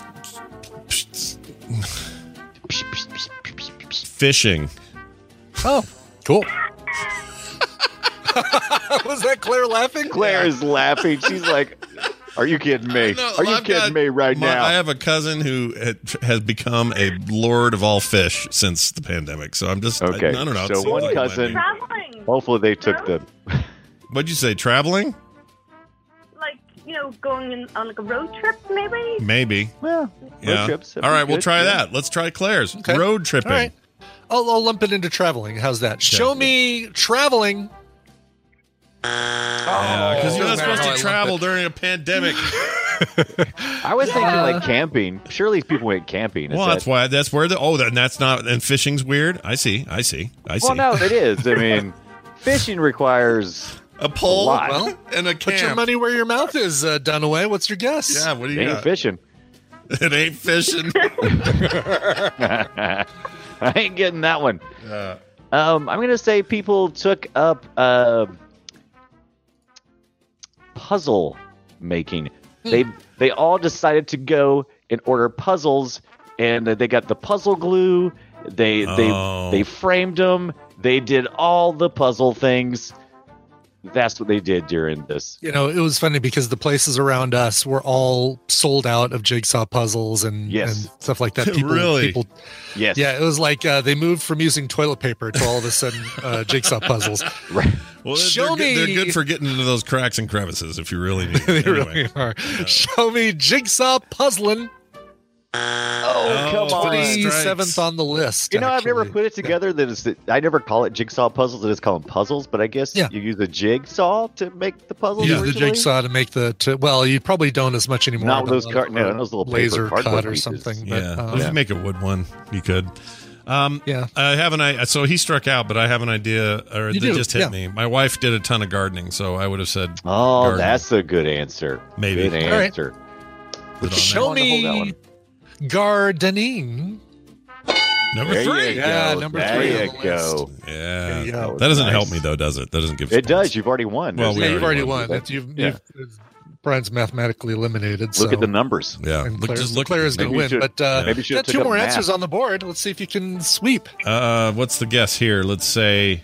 fishing. Oh, cool. Was that Claire laughing? Claire is laughing. She's like, "Are you kidding me? No, Are you I've kidding got me right my- now?" I have a cousin who had, has become a lord of all fish since the pandemic. So I'm just, Okay, I, I don't know. It so seems one like it might cousin- be. traveling. Hopefully, they took the. What'd you say? Traveling? Like, you know, going in, on like a road trip, maybe? Maybe. Well, road Yeah. trips. that'd All be right, we'll good, try yeah. that. Let's try Claire's Okay. road tripping. All right. I'll, I'll lump it into traveling. How's that? Show me traveling. Yeah, because you're not Oh, supposed how I to lump travel it. during a pandemic. I was thinking like camping. Surely people went camping. Is well, that- that's why. That's where the. Oh, then that's not. And fishing's weird. I see. I see. I see. Well, no, it is. I mean, fishing requires. a pole a lot. Well, and a Put your camp. money where your mouth is, uh, Dunaway. What's your guess? Yeah. What do you Ain't got? fishing. It ain't fishing. I ain't getting that one. Uh, Um, I'm gonna say people took up uh, puzzle making. They they all decided to go and order puzzles, and they got the puzzle glue. They Oh. they they framed them. They did all the puzzle things. That's what they did during this. You know, it was funny because the places around us were all sold out of jigsaw puzzles and, Yes. and stuff like that. People, Really? people, Yes. yeah, it was like uh, they moved from using toilet paper to all of a sudden uh, jigsaw puzzles. Right. well, they're, Show they're, good, me- they're good for getting into those cracks and crevices if you really need. They It. Anyway. really are. Show me jigsaw puzzling. Oh, come Oh, on. three. twenty-seventh on the list. You know, I've never actually. put it together. That is, I never call it jigsaw puzzles. I just call them puzzles. But I guess Yeah. you use a jigsaw to make the puzzles. Use the originally? jigsaw to make the. To, well, you probably don't as much anymore. Not with but those a lot car- of, no, uh, those little paper laser cardboard cut or pieces. something. But, Yeah, um, if you make a wood one, you could. Um, Yeah. I have an idea. So he struck out, but I have an idea, or You that do, just hit yeah. me. My wife did a ton of gardening, so I would have said Oh, gardening. that's a good answer. Maybe. Good All right. answer. Put it on Show wanted to hold that me one. gardening. Number There three. you go. Yeah, number there three you on the go. Yeah, There you go. that doesn't Nice. help me though, does it? That doesn't give. It points. does. You've already won. Well, There's- we Yeah, you've already already won. won. It's, you've, Yeah. you've, Brian's mathematically eliminated. Look so. at the numbers. Yeah, And but Claire, just look. Claire is going to Maybe you win. should- But uh, maybe you should got have two took up more math. answers on the board. Let's see if you can sweep. Uh, what's the guess here? Let's say.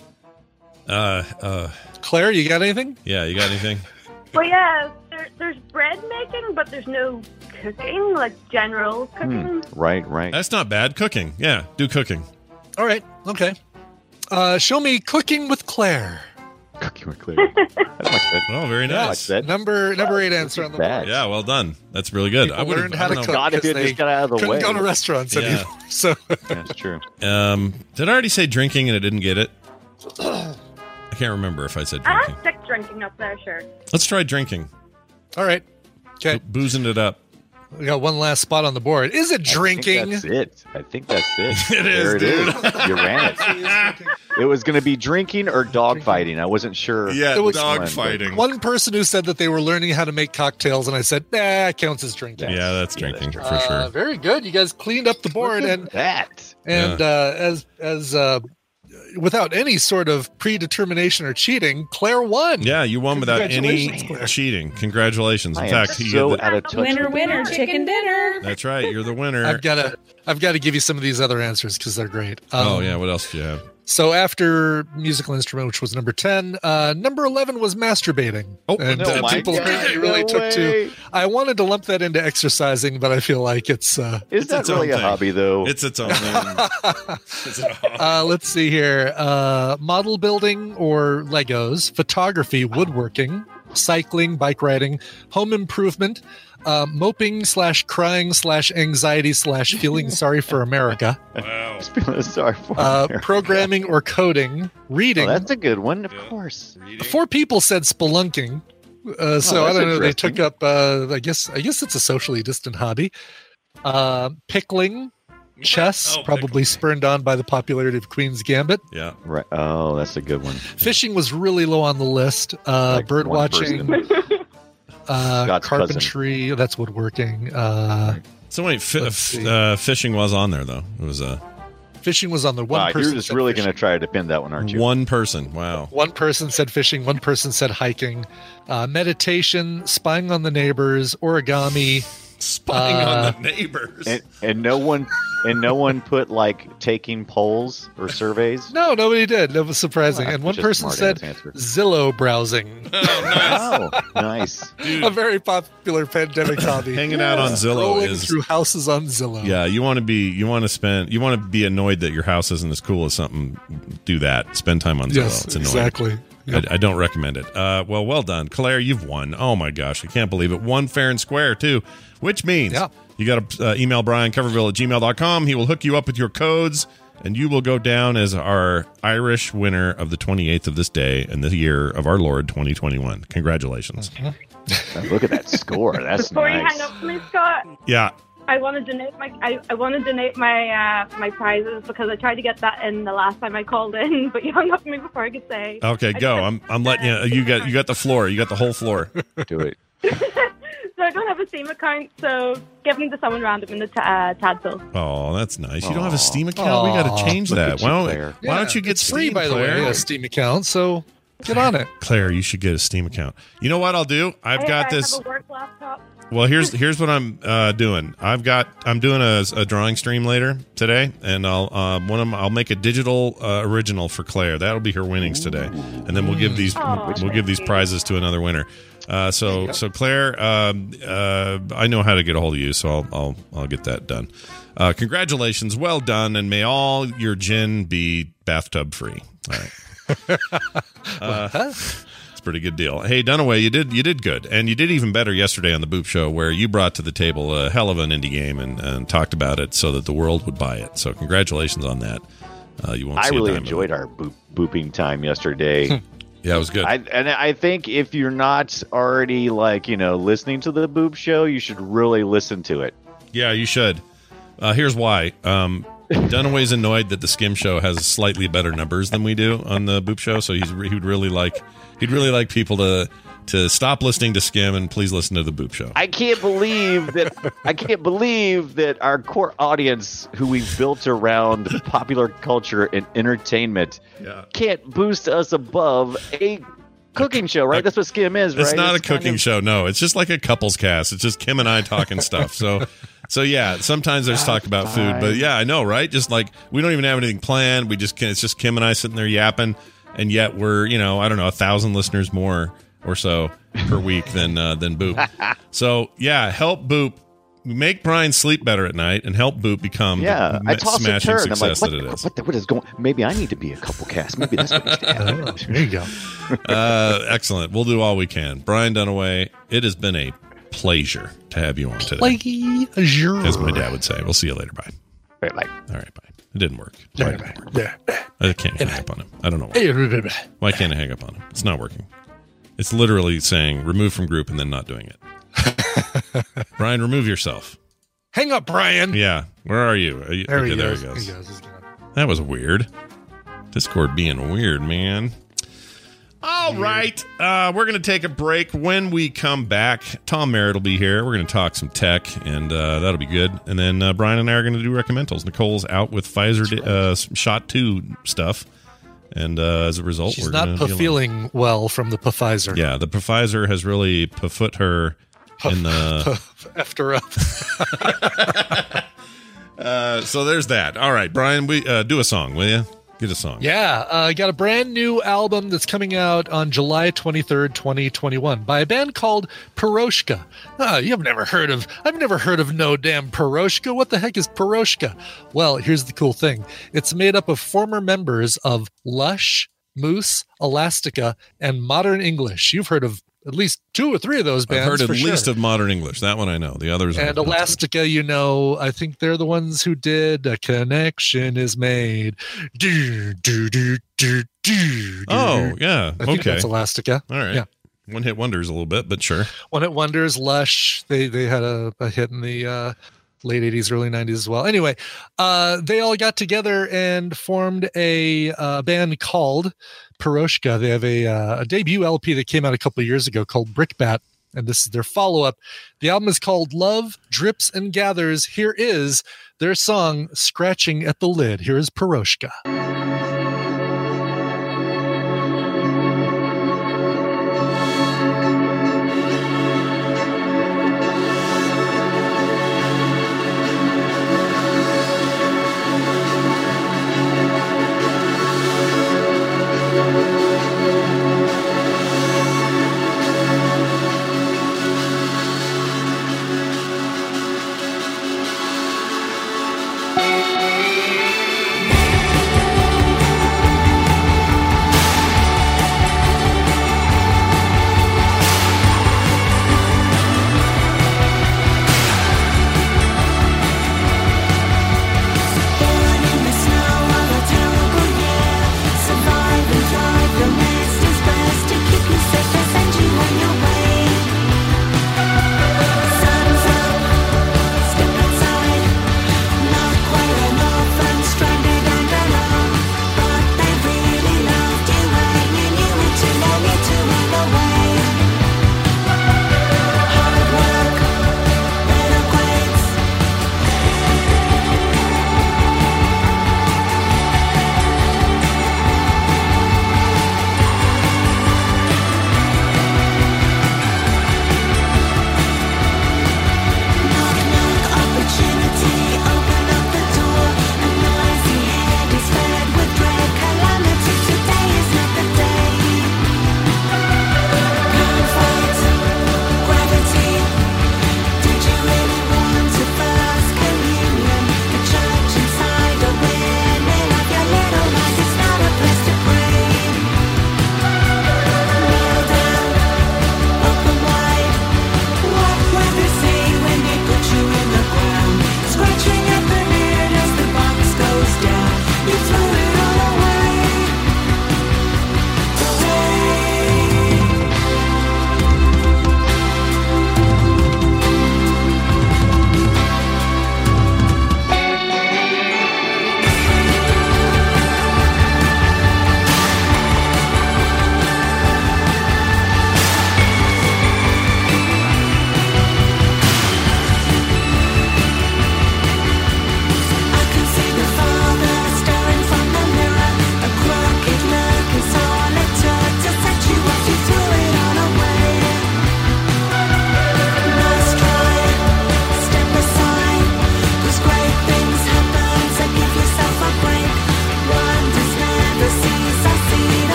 Uh, uh, Claire, you got anything? yeah. You got anything? Well, yeah, there, there's bread making, but there's no cooking, like general cooking. Hmm. Right, right. That's not bad. Cooking. Yeah, do cooking. All right. Okay. Uh, show me cooking with Claire. Cooking with Claire. That's much good. Oh, very I like nice. that. Number number eight answer on the board. Bad. Yeah, well done. That's really good. People I would learned have. how I to don't cook. know. God, if because it they just got out of the couldn't way. go to restaurants Yeah. anymore. So That's true. Um, did I already say drinking and I didn't get it? I can't remember if I said I drinking. have stick drinking up there, sure. Let's try drinking. all right. Okay. Boozing it up. We got one last spot on the board. Is it drinking? I think that's it. I think that's it. It is, there it dude. is. You ran it. It was going to be drinking or dog fighting. I wasn't sure. Yeah, It was- dog One, fighting. One person who said that they were learning how to make cocktails, and I said, nah, it counts as drinking. Yeah, that's drinking for Uh, sure. Very good. You guys cleaned up the board, Look at and that. and uh, as as uh, without any sort of predetermination or cheating, Claire won. Yeah, you won without any Congratulations, Claire. cheating. Congratulations. In I am fact, he- so the- out of touch. Winner, with winner, chicken dinner. that's right. You're the winner. I've got to I've got to give you some of these other answers because they're great. Um, oh, yeah. What else do you have? So after musical instrument, which was number ten, uh, number eleven was masturbating. Oh, and no, uh, my people God, really, really no took way. to. I wanted to lump that into exercising, but I feel like it's. Uh, Is It's that its really own a thing. hobby, though? It's its own thing. It's an- uh, let's see here: uh, model building or Legos, photography, woodworking, cycling, bike riding, home improvement, uh, moping slash crying slash anxiety slash feeling sorry for America, wow. Sorry for uh, her. programming or coding, Oh, reading. that's a good one, of course. Four people said spelunking. Uh, so I that's don't know. They interesting. took up. Uh, I guess. I guess it's a socially distant hobby. Uh, pickling, chess, Oh, probably pickling. spurned on by the popularity of Queen's Gambit. Yeah. Right. Oh, that's a good one. Fishing was really low on the list. Uh, Like bird one watching, person. uh, Scott's carpentry. That's woodworking. Uh, So wait, fi- Let's see. uh, fishing was on there though. It was uh, fishing was on the one Wow, person. you're just said really fishing. going to try to defend that one, aren't you? one person. Wow. One person said fishing. One person said hiking. Uh, meditation, spying on the neighbors, origami. Spying Uh, on the neighbors. And, and no one, and no one put like taking polls or surveys. No, nobody did. That was surprising. Wow, and one just person smart-ass said answer. Zillow browsing. Oh, nice. A very popular pandemic hobby. Hanging out on Zillow Scrolling is through houses on Zillow. yeah. You want to be you want to spend you want to be annoyed that your house isn't as cool as something. Do that. Spend time on Zillow. Yes, It's annoying. exactly. Yep. I, I don't recommend it. Uh, well, well done, Claire. You've won. Oh my gosh, I can't believe it. One fair and square too, which means Yeah. you got to uh, email Brian Coverville at gmail dot com. He will hook you up with your codes, and you will go down as our Irish winner of the twenty-eighth of this day and the year of our Lord twenty twenty-one. Congratulations. Look at that score. That's Before you nice. hang up to me, Scott, Yeah. I want to donate my I, I want to donate my uh, my prizes because I tried to get that in the last time I called in, but you hung up on me before I could say. Okay, I go. just- I'm I'm letting you. You got you got the floor. You got the whole floor. Do it. So I don't have a Steam account, so give them to someone random in the t- uh, Tadpole. Oh, that's nice. You don't have a Aw. Steam account. We got to Aw. change Look that. at Why you, don't, Claire. why don't you get it's free, Steam, by the Claire? way, a Steam account. So get on it. Claire, you should get a Steam account. You know what I'll do? I've I, got I this. have a work laptop. Well, here's here's what I'm uh, doing. I've got I'm doing a, a drawing stream later today, and I'll um, one of 'em- I'll make a digital uh, original for Claire. That'll be her winnings today, and then we'll give these Aw, we'll give these thank you. prizes to another winner. Uh, so so Claire, um, uh, I know how to get a hold of you, so I'll I'll I'll get that done. Uh, congratulations, well done, and may all your gin be bathtub free. All right. Uh, It's a pretty good deal. Hey, Dunaway, you did you did good, and you did even better yesterday on the Boop Show, where you brought to the table a hell of an indie game and, and talked about it so that the world would buy it. So congratulations on that. Uh, you won't. I see a really dime of enjoyed it. our boop, booping time yesterday. Yeah, it was good. I, and I think if you're not already like you know listening to the Boop Show, you should really listen to it. Yeah, you should. Uh, here's why. Um, Dunaway's annoyed that the Skim Show has slightly better numbers than we do on the Boop Show, so he's he would really like he'd really like people to to stop listening to Skim and please listen to the Boop Show. I can't believe that I can't believe that our core audience, who we've built around popular culture and entertainment, Yeah. can't boost us above a cooking show, right? That's what Skim is, right? It's not a kind cooking of- show. No, it's just like a couples cast. It's just Kim and I talking stuff. So, so yeah, sometimes there's talk about food, but yeah, I know, right? Just like we don't even have anything planned. We just it's just Kim and I sitting there yapping, and yet we're you know I don't know a thousand listeners more or so per week than uh, than Boop. So yeah, help Boop make Brian sleep better at night, and help Boop become Yeah, the I ma- toss and smashing turn. I'm like, success what, that it is. what, the, what is going? Maybe I need to be a couple cast. Maybe that's what needs to happen. Oh, there you go. Uh, excellent. We'll do all we can. Brian Dunaway, it has been a pleasure to have you on today. Pleasure. As my dad would say. We'll see you later. Bye. Right, like, All right, bye. It didn't work. Yeah, Why didn't it work? yeah. I can't hang up on him. I don't know why. Why can't I hang up on him? It's not working. It's literally saying remove from group and then not doing it. Brian, remove yourself. Hang up, Brian. Yeah. Where are you? Are you There, okay, he, there goes. he goes. He goes. He's gone. That was weird. Discord being weird, man. All right. Uh, we're going to take a break. When we come back, Tom Merritt will be here. We're going to talk some tech, and uh, that'll be good. And then uh, Brian and I are going to do recommendals. Nicole's out with Pfizer uh, shot two stuff. And uh, as a result, She's we're not gonna be alone. feeling well from the Pfizer. Yeah, the Pfizer has really put her in the... After up. uh, so there's that. All right, Brian, we uh, do a song, will you? Get a song. Yeah, I uh, got a brand new album that's coming out on July twenty-third, twenty twenty-one by a band called Piroshka. Oh, you've never heard of, I've never heard of no damn Piroshka. What the heck is Piroshka? Well, here's the cool thing. It's made up of former members of Lush, Moose, Elastica, and Modern English. You've heard of at least two or three of those bands. I've heard at for least sure. of Modern English. That one I know. The others And are Elastica, you know, I think they're the ones who did A Connection Is Made. Do, do, do, do, do, Oh, yeah. I think Okay. that's Elastica. All right. Yeah. One hit wonders a little bit, but sure. One Hit Wonders, Lush, they they had a, a hit in the uh, late eighties, early nineties as well. Anyway, uh, they all got together and formed a uh, band called Piroshka. They have a, uh, a debut L P that came out a couple of years ago called Brickbat, and this is their follow-up. The album is called Love, Drips, and Gathers. Here is their song, Scratching at the Lid. Here is Piroshka. Thank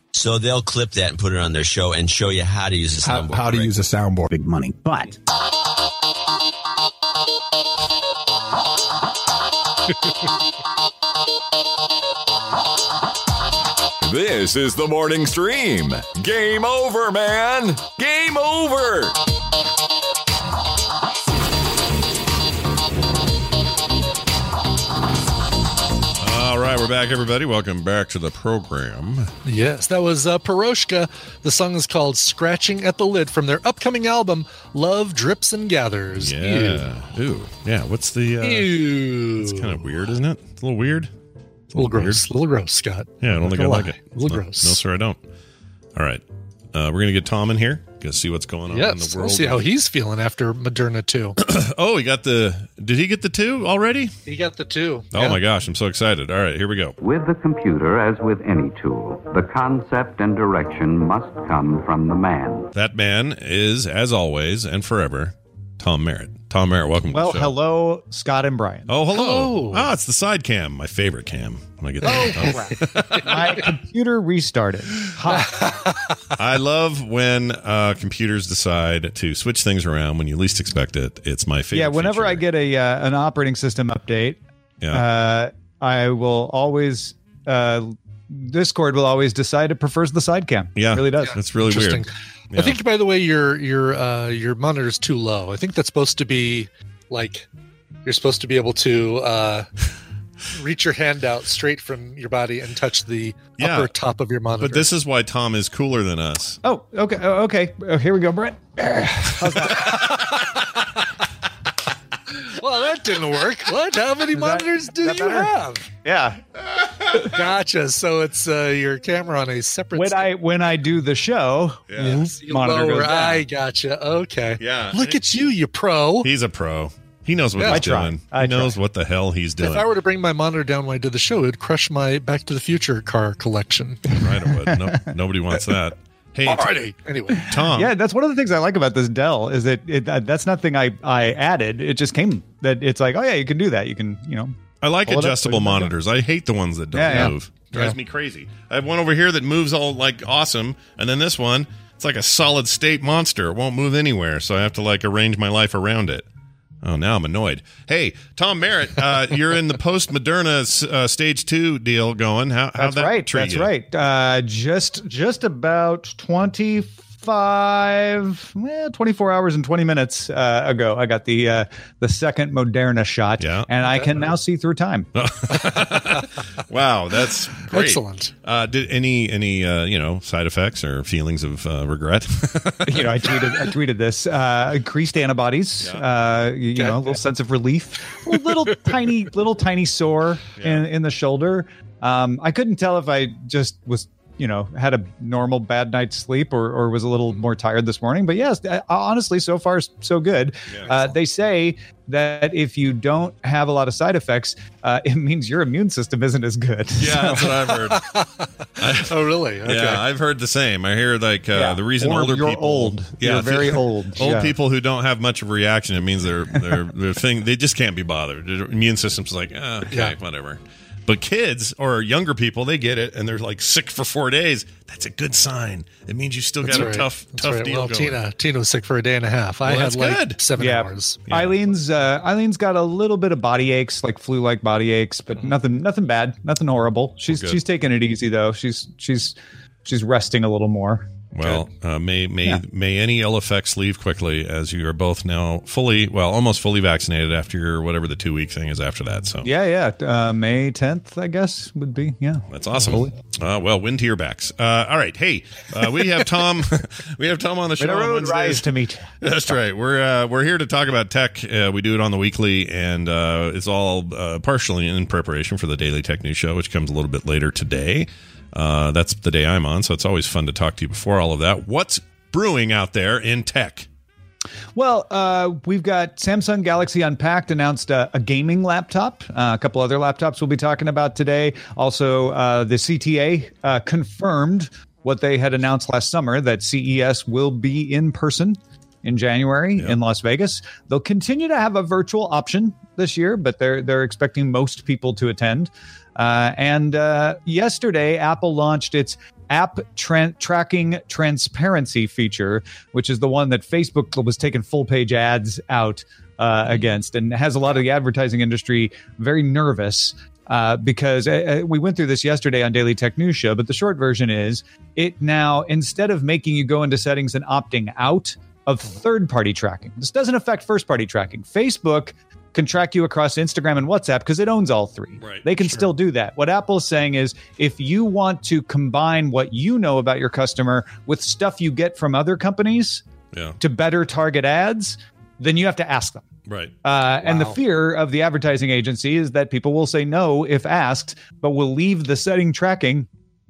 So they'll clip that and put it on their show and show you how to use a How, soundboard. how to correct? use a soundboard. Big money. But This is the morning stream. Game over, man. Game over. All right, we're back, everybody. Welcome back to the program. Yes, that was uh, Peroshka. The song is called Scratching at the Lid from their upcoming album, Love Drips and Gathers. Yeah. Ooh. Yeah. What's the? Uh, Ew. It's kind of weird, isn't it? It's a little weird. A little gross. A little gross, Scott. Yeah, I don't think I Not like gonna it. lie. A little No- gross. No, sir, I don't. All right. Uh, we're gonna get Tom in here. Gonna see what's going on in Yes, the we'll world. see how he's feeling after Moderna two. Oh, he got the. Did he get the two already? He got the two. Oh Yeah. my gosh, I'm so excited. All right, here we go. With the computer, as with any tool, the concept and direction must come from the man. That man is, as always and forever, Tom Merritt. Tom Merritt, welcome Well, to the show. hello, Scott and Brian. Oh, hello. Hello. Ah, it's the side cam, my favorite cam. When I get Oh, crap. My computer restarted. Ha. I love when uh, computers decide to switch things around when you least expect it. It's my favorite. Yeah, whenever feature. I get a uh, an operating system update, Yeah. uh, I will always uh, Discord will always decide it prefers the side cam. Yeah, It really does. That's really Interesting. weird. I Yeah. think, by the way, your your uh, your monitor's too low. I think that's supposed to be like you're supposed to be able to uh, reach your hand out straight from your body and touch the Yeah. upper top of your monitor. But this is why Tom is cooler than us. Oh, okay, oh, okay. Uh, here we go, Brett. How's that? Well, that didn't work. What? How many that- monitors do is that you better? have? Yeah. Gotcha. So it's uh, your camera on a separate. When I when I do the show, Yeah. You monitor lower. goes down. I gotcha. Okay. Yeah. Look at you, you pro. He's a pro. He knows what Yeah. he's I try. doing. I he knows try. what the hell he's doing. If I were to bring my monitor down when I did the show, it would crush my Back to the Future car collection. Right, it would. No, nobody wants that. Hey, Alrighty. Anyway. Tom. Yeah, that's one of the things I like about this Dell is that it, uh, that's nothing I, I added. It just came that it's like, oh yeah, you can do that. You can, you know. I like Pull it up, adjustable put it back monitors. I hate the ones that don't Yeah, yeah. move. Drives Yeah. me crazy. I have one over here that moves all like awesome, and then this one, it's like a solid state monster. It won't move anywhere, so I have to like arrange my life around it. Oh, now I'm annoyed. Hey, Tom Merritt, uh, you're in the post Moderna uh, stage two deal going. How, how'd That's that right. treat That's you? right. Uh, just just about twenty-five, well, twenty-four hours and twenty minutes uh, ago, I got the uh, the second Moderna shot, Yeah. and I can now see through time. Wow, that's great. Excellent. Uh, did any any uh, you know side effects or feelings of uh, regret? You know, I tweeted I tweeted this uh, increased antibodies. Uh, you, you know, a little sense of relief, a little tiny little tiny sore in in the shoulder. Um, I couldn't tell if I just was, you know, had a normal bad night's sleep or, or was a little more tired this morning. But yes, uh, honestly, so far so good. Uh, they say that if you don't have a lot of side effects, uh, it means your immune system isn't as good. Yeah, that's what I've heard. Oh, really? Okay. Yeah, I've heard the same. I hear like uh, Yeah. the reason Or older you're people, old. yeah, You're very old. old Yeah. people who don't have much of a reaction, it means their their their thing they just can't be bothered. Their immune system's like, oh, okay, Yeah. whatever. But kids or younger people, they get it and they're like sick for four days. That's a good sign. It means you still That's got right. a tough That's tough right. deal Well, going. Tina, Tina was sick for a day and a half. I Well, had that's like good. seven Yeah. hours. Eileen's uh, Eileen's got a little bit of body aches, like flu-like body aches, but nothing nothing bad, nothing horrible. She's Good. she's taking it easy though. She's she's she's resting a little more. Well, uh, may may Yeah. may any ill effects leave quickly, as you are both now fully, well, almost fully vaccinated after your whatever the two week thing is after that. So Yeah, yeah. Uh, May tenth, I guess, would be. Yeah, that's awesome. Uh, well, wind to your backs. Uh, all right, hey, uh, we have Tom. we have Tom on the show. May the on road Wednesdays. rise to meet. That's right. We're uh, we're here to talk about tech. Uh, we do it on the weekly, and uh, it's all uh, partially in preparation for the Daily Tech News Show, which comes a little bit later today. Uh, that's the day I'm on, so it's always fun to talk to you before all of that. What's brewing out there in tech? Well, uh, we've got Samsung Galaxy Unpacked announced a, a gaming laptop. Uh, a couple other laptops we'll be talking about today. Also, uh, the C T A uh, confirmed what they had announced last summer, that C E S will be in person in January in Las Vegas. They'll continue to have a virtual option this year, but they're they're expecting most people to attend. Uh, and uh, yesterday, Apple launched its app tra- tracking transparency feature, which is the one that Facebook was taking full page ads out uh, against, and has a lot of the advertising industry very nervous. Uh, because uh, we went through this yesterday on Daily Tech News Show, but the short version is it now, instead of making you go into settings and opting out of third-party tracking, this doesn't affect first-party tracking. Facebook can track you across Instagram and WhatsApp because it owns all three. Right, they can sure. still do that. What Apple is saying is if you want to combine what you know about your customer with stuff you get from other companies Yeah. to better target ads, then you have to ask them. Right. Uh, And the Wow. fear of the advertising agency is that people will say no if asked, but will leave the setting tracking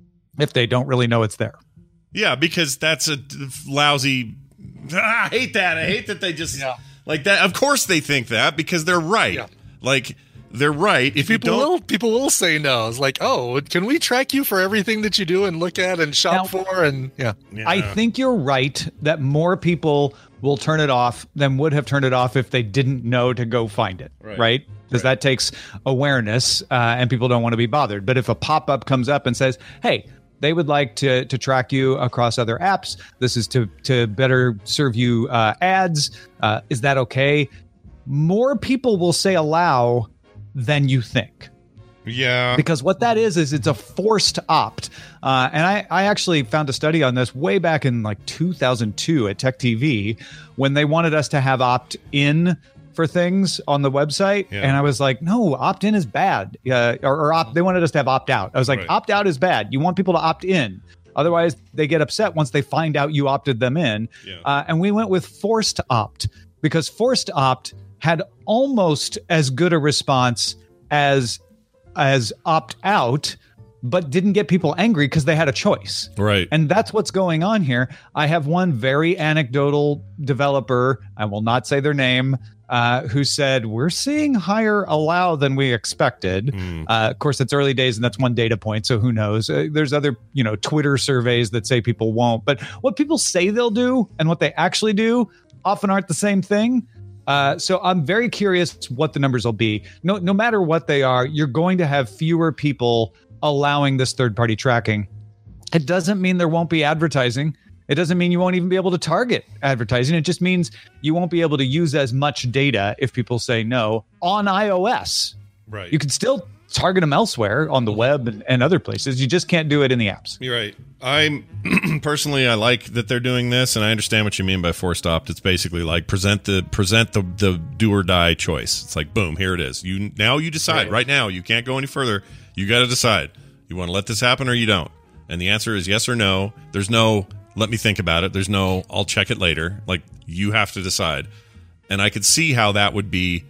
if they don't really know it's there. Yeah, because that's a lousy. Ah, I hate that. I hate that they just like that. Of course, they think that because they're right. Yeah. Like they're right. If People you don't, will people will say no. It's like, oh, can we track you for everything that you do and look at and shop Now- for? And yeah, I think you're right that more people will turn it off than would have turned it off if they didn't know to go find it, Right. right? Because that takes awareness, uh, and people don't want to be bothered. But if a pop-up comes up and says, hey, they would like to to track you across other apps, this is to to better serve you uh, ads, uh, is that okay? More people will say allow than you think. yeah, Because what that is, is it's a forced opt. Uh, and I, I actually found a study on this way back in like two thousand two at Tech T V when they wanted us to have opt in for things on the website. Yeah. And I was like, no, opt in is bad. Uh, or or opt, they wanted us to have opt out. I was like, Right. opt out is bad. You want people to opt in. Otherwise, they get upset once they find out you opted them in. Yeah. Uh, and we went with forced opt because forced opt had almost as good a response as as opt out, but didn't get people angry because they had a choice. right. And that's what's going on here. I have one very anecdotal developer, I will not say their name, uh, who said, we're seeing higher allow than we expected. Hmm. Uh, of course, it's early days and that's one data point, so who knows? Uh, there's other, you know, Twitter surveys that say people won't. But what people say they'll do and what they actually do often aren't the same thing. Uh, so I'm very curious what the numbers will be. No, no matter what they are, you're going to have fewer people allowing this third-party tracking. It doesn't mean there won't be advertising. It doesn't mean you won't even be able to target advertising. It just means you won't be able to use as much data if people say no on iOS. Right. You can still target them elsewhere on the web and, and other places. You just can't do it in the apps. You're right. I'm personally, I like that they're doing this, and I understand what you mean by forced opt. It's basically like present the present the the do or die choice. It's like boom, here it is. You now you decide right, Right. now. You can't go any further. You got to decide. You want to let this happen or you don't. And the answer is yes or no. There's no let me think about it. There's no I'll check it later. Like you have to decide. And I could see how that would be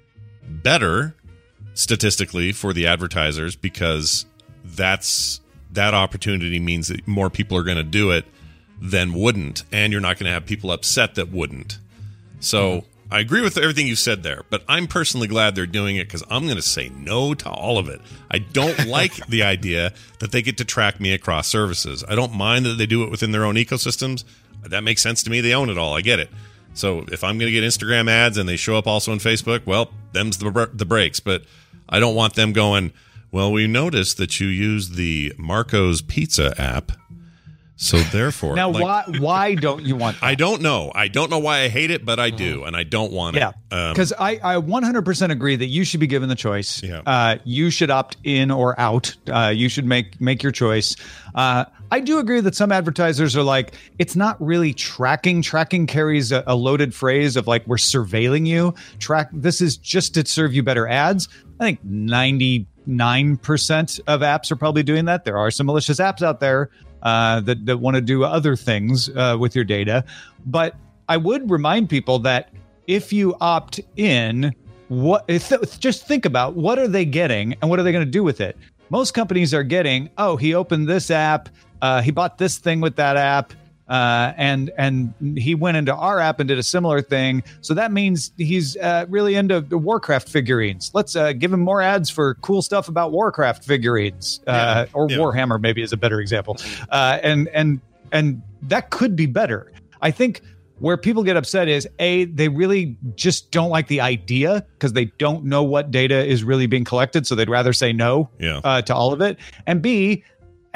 better statistically for the advertisers because that's that opportunity means that more people are going to do it than wouldn't, and you're not going to have people upset that wouldn't. So mm-hmm. I agree with everything you said there, but I'm personally glad they're doing it because I'm going to say no to all of it. I don't like the idea that they get to track me across services. I don't mind that they do it within their own ecosystems. That makes sense to me. They own it all. I get it. So if I'm going to get Instagram ads and they show up also on Facebook, well, them's the, the breaks. But I don't want them going, well, we noticed that you use the Marco's Pizza app. So therefore, now, like, why why don't you want that? I don't know. I don't know why I hate it, but I do, and I don't want Yeah, it. Um, because I, I one hundred percent agree that you should be given the choice. Yeah. Uh, you should opt in or out. Uh, you should make make your choice. Uh, I do agree that some advertisers are like, it's not really tracking. Tracking carries a, a loaded phrase of like, we're surveilling you. Track. This is just to serve you better ads. I think ninety-nine percent of apps are probably doing that. There are some malicious apps out there uh, that, that want to do other things uh, with your data. But I would remind people that if you opt in, what if, just think about what are they getting and what are they going to do with it? Most companies are getting, oh, he opened this app, uh, he bought this thing with that app, uh, and and he went into our app and did a similar thing. So that means he's uh, really into Warcraft figurines. Let's uh, give him more ads for cool stuff about Warcraft figurines, uh, Yeah, or yeah. Warhammer maybe is a better example. Uh, and and and that could be better. I think where people get upset is A, they really just don't like the idea because they don't know what data is really being collected, so they'd rather say no Yeah. uh, to all of it. And B,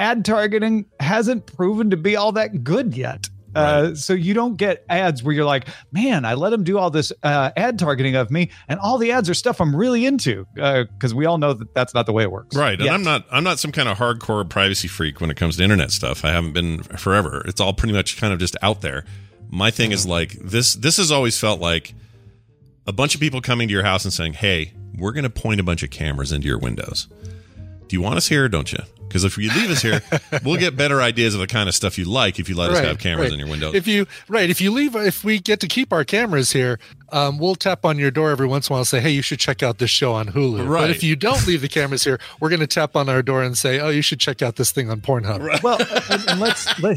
ad targeting hasn't proven to be all that good yet. Uh, so you don't get ads where you're like, man, I let them do all this uh, ad targeting of me, and all the ads are stuff I'm really into. Because uh, we all know that that's not the way it works. Right. And yet. I'm not I'm not some kind of hardcore privacy freak when it comes to internet stuff. I haven't been forever. It's all pretty much kind of just out there. My thing is like this. This has always felt like a bunch of people coming to your house and saying, hey, we're going to point a bunch of cameras into your windows. Do you want us here or don't you? Because if you leave us here, we'll get better ideas of the kind of stuff you like if you let us Right, have cameras right. in your windows. If you right, if you leave, if we get to keep our cameras here, um, we'll tap on your door every once in a while and say, "Hey, you should check out this show on Hulu." Right. But if you don't leave the cameras here, we're going to tap on our door and say, "Oh, you should check out this thing on Pornhub." Right. Well, and, and let's let.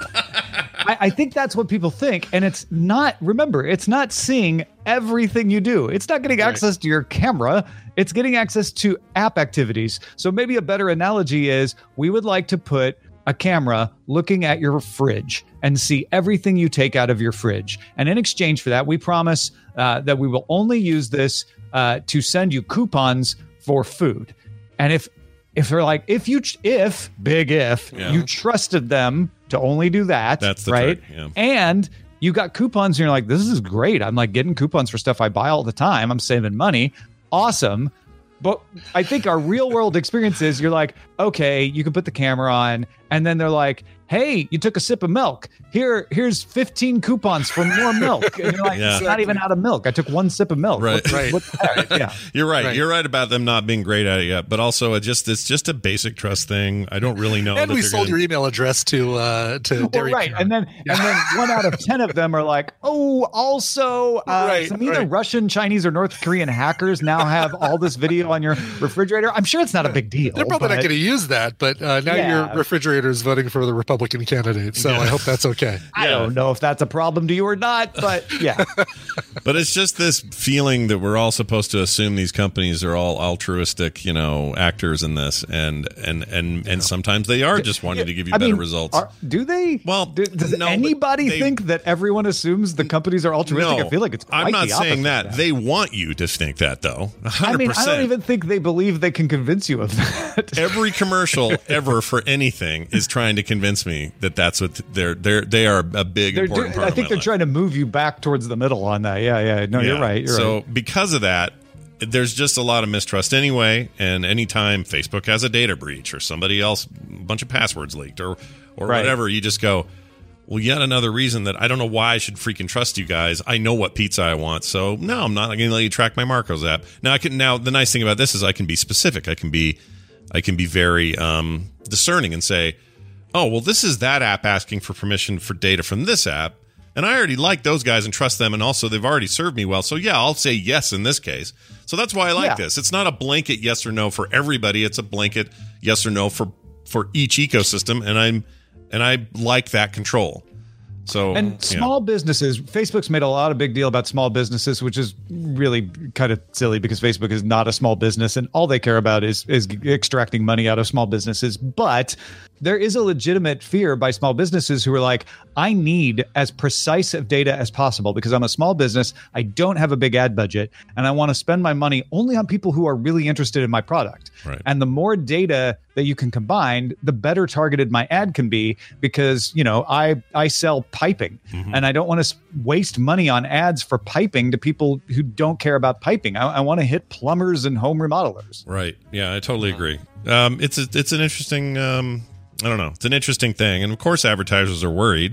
I, I think that's what people think, and it's not. Remember, it's not seeing everything you do. It's not getting Right. access to your camera. It's getting access to app activities. So maybe a better analogy is we would like to put a camera looking at your fridge and see everything you take out of your fridge. And in exchange for that, we promise uh, that we will only use this uh, to send you coupons for food. And if if they're like, if you, if, big if, Yeah. you trusted them to only do that, That's the right? trick, yeah. And you got coupons and you're like, this is great. I'm like getting coupons for stuff I buy all the time. I'm saving money. Awesome. But I think our real world experience is you're like, okay, you can put the camera on, and then they're like, hey, you took a sip of milk. Here, here's fifteen coupons for more milk. And you're like, Yeah. it's not even out of milk. I took one sip of milk. Right. What, Right. what the heck? Yeah. You're right. Right. You're right about them not being great at it yet, but also it just it's just a basic trust thing. I don't really know. And that we they're sold gonna- your email address to uh, to Well, Dairy right, Queen. and then and then one out of ten of them are like, oh, also, uh, Right, some either right. Russian, Chinese, or North Korean hackers now have all this video on your refrigerator. I'm sure it's not a big deal. They're probably not but- going to use that, but uh, now Yeah. your refrigerator is voting for the Republican candidate, so I hope that's okay. I don't know if that's a problem to you or not, but yeah. But it's just this feeling that we're all supposed to assume these companies are all altruistic, you know, actors in this, and and and and sometimes they are just wanting to give you I better mean, results. are- do they? Well, Do- does no, but anybody they- think that everyone assumes the companies are altruistic? No, I feel like it's quite I'm not the saying opposite that. of They want you to think that, though. one hundred percent. I mean, I don't even think they believe they can convince you of that. Every commercial ever for anything is trying to convince me that that's what they're they're they are a big They're important do- part I of think my they're life. trying to move you back towards the middle on that. Yeah, yeah. No, you're Yeah. right. You're so right. because of that, there's just a lot of mistrust anyway. And anytime Facebook has a data breach or somebody else, a bunch of passwords leaked or or Right. whatever, you just go, well, yet another reason that I don't know why I should freaking trust you guys. I know what pizza I want, so no, I'm not going to let you track my Marcos app. Now I can. Now the nice thing about this is I can be specific. I can be, I can be very um, discerning and say, oh, well, this is that app asking for permission for data from this app. And I already like those guys and trust them. And also, they've already served me well. So, yeah, I'll say yes in this case. So that's why I like Yeah. this. It's not a blanket yes or no for everybody. It's a blanket yes or no for for each ecosystem. And I'm and I like that control. So And yeah. small businesses, Facebook's made a lot of big deal about small businesses, which is really kind of silly because Facebook is not a small business and all they care about is is extracting money out of small businesses. But there is a legitimate fear by small businesses who are like, I need as precise of data as possible because I'm a small business. I don't have a big ad budget and I want to spend my money only on people who are really interested in my product. Right. And the more data that you can combine, the better targeted my ad can be because, you know, I, I sell piping Mm-hmm. and I don't want to waste money on ads for piping to people who don't care about piping. I, I want to hit plumbers and home remodelers. Right. Yeah, I totally agree. Um, it's a, it's an interesting. Um, I don't know. It's an interesting thing, and of course, advertisers are worried.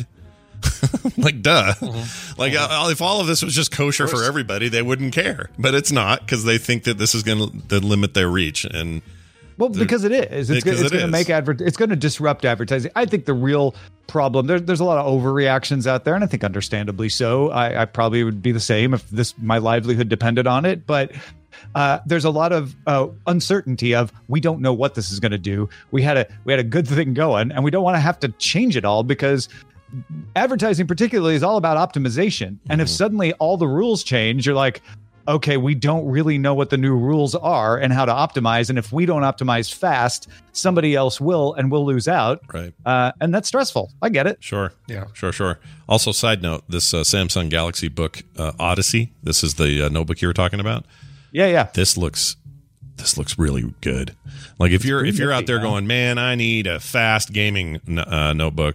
Like, duh. Mm-hmm. Like, uh, if all of this was just kosher for everybody, they wouldn't care. But it's not because they think that this is going to limit their reach. And Well, because it is. It's, Because it's it going to is. make adver- It's going to disrupt advertising. I think the real problem there, there's a lot of overreactions out there, and I think understandably so. I, I probably would be the same if this my livelihood depended on it. But uh, there's a lot of uh, uncertainty of we don't know what this is going to do. We had a we had a good thing going, and we don't want to have to change it all because advertising, particularly, is all about optimization. And if suddenly all the rules change, you're like, okay, we don't really know what the new rules are and how to optimize. And if we don't optimize fast, somebody else will, and we'll lose out. Right. Uh, and that's stressful. I get it. Sure. Yeah. Sure, sure. Also, side note, this uh, Samsung Galaxy book, uh, Odyssey, this is the uh, notebook you were talking about. Yeah, yeah. This looks this looks really good. Like if you're if you're out there going, man, I need a fast gaming uh, notebook.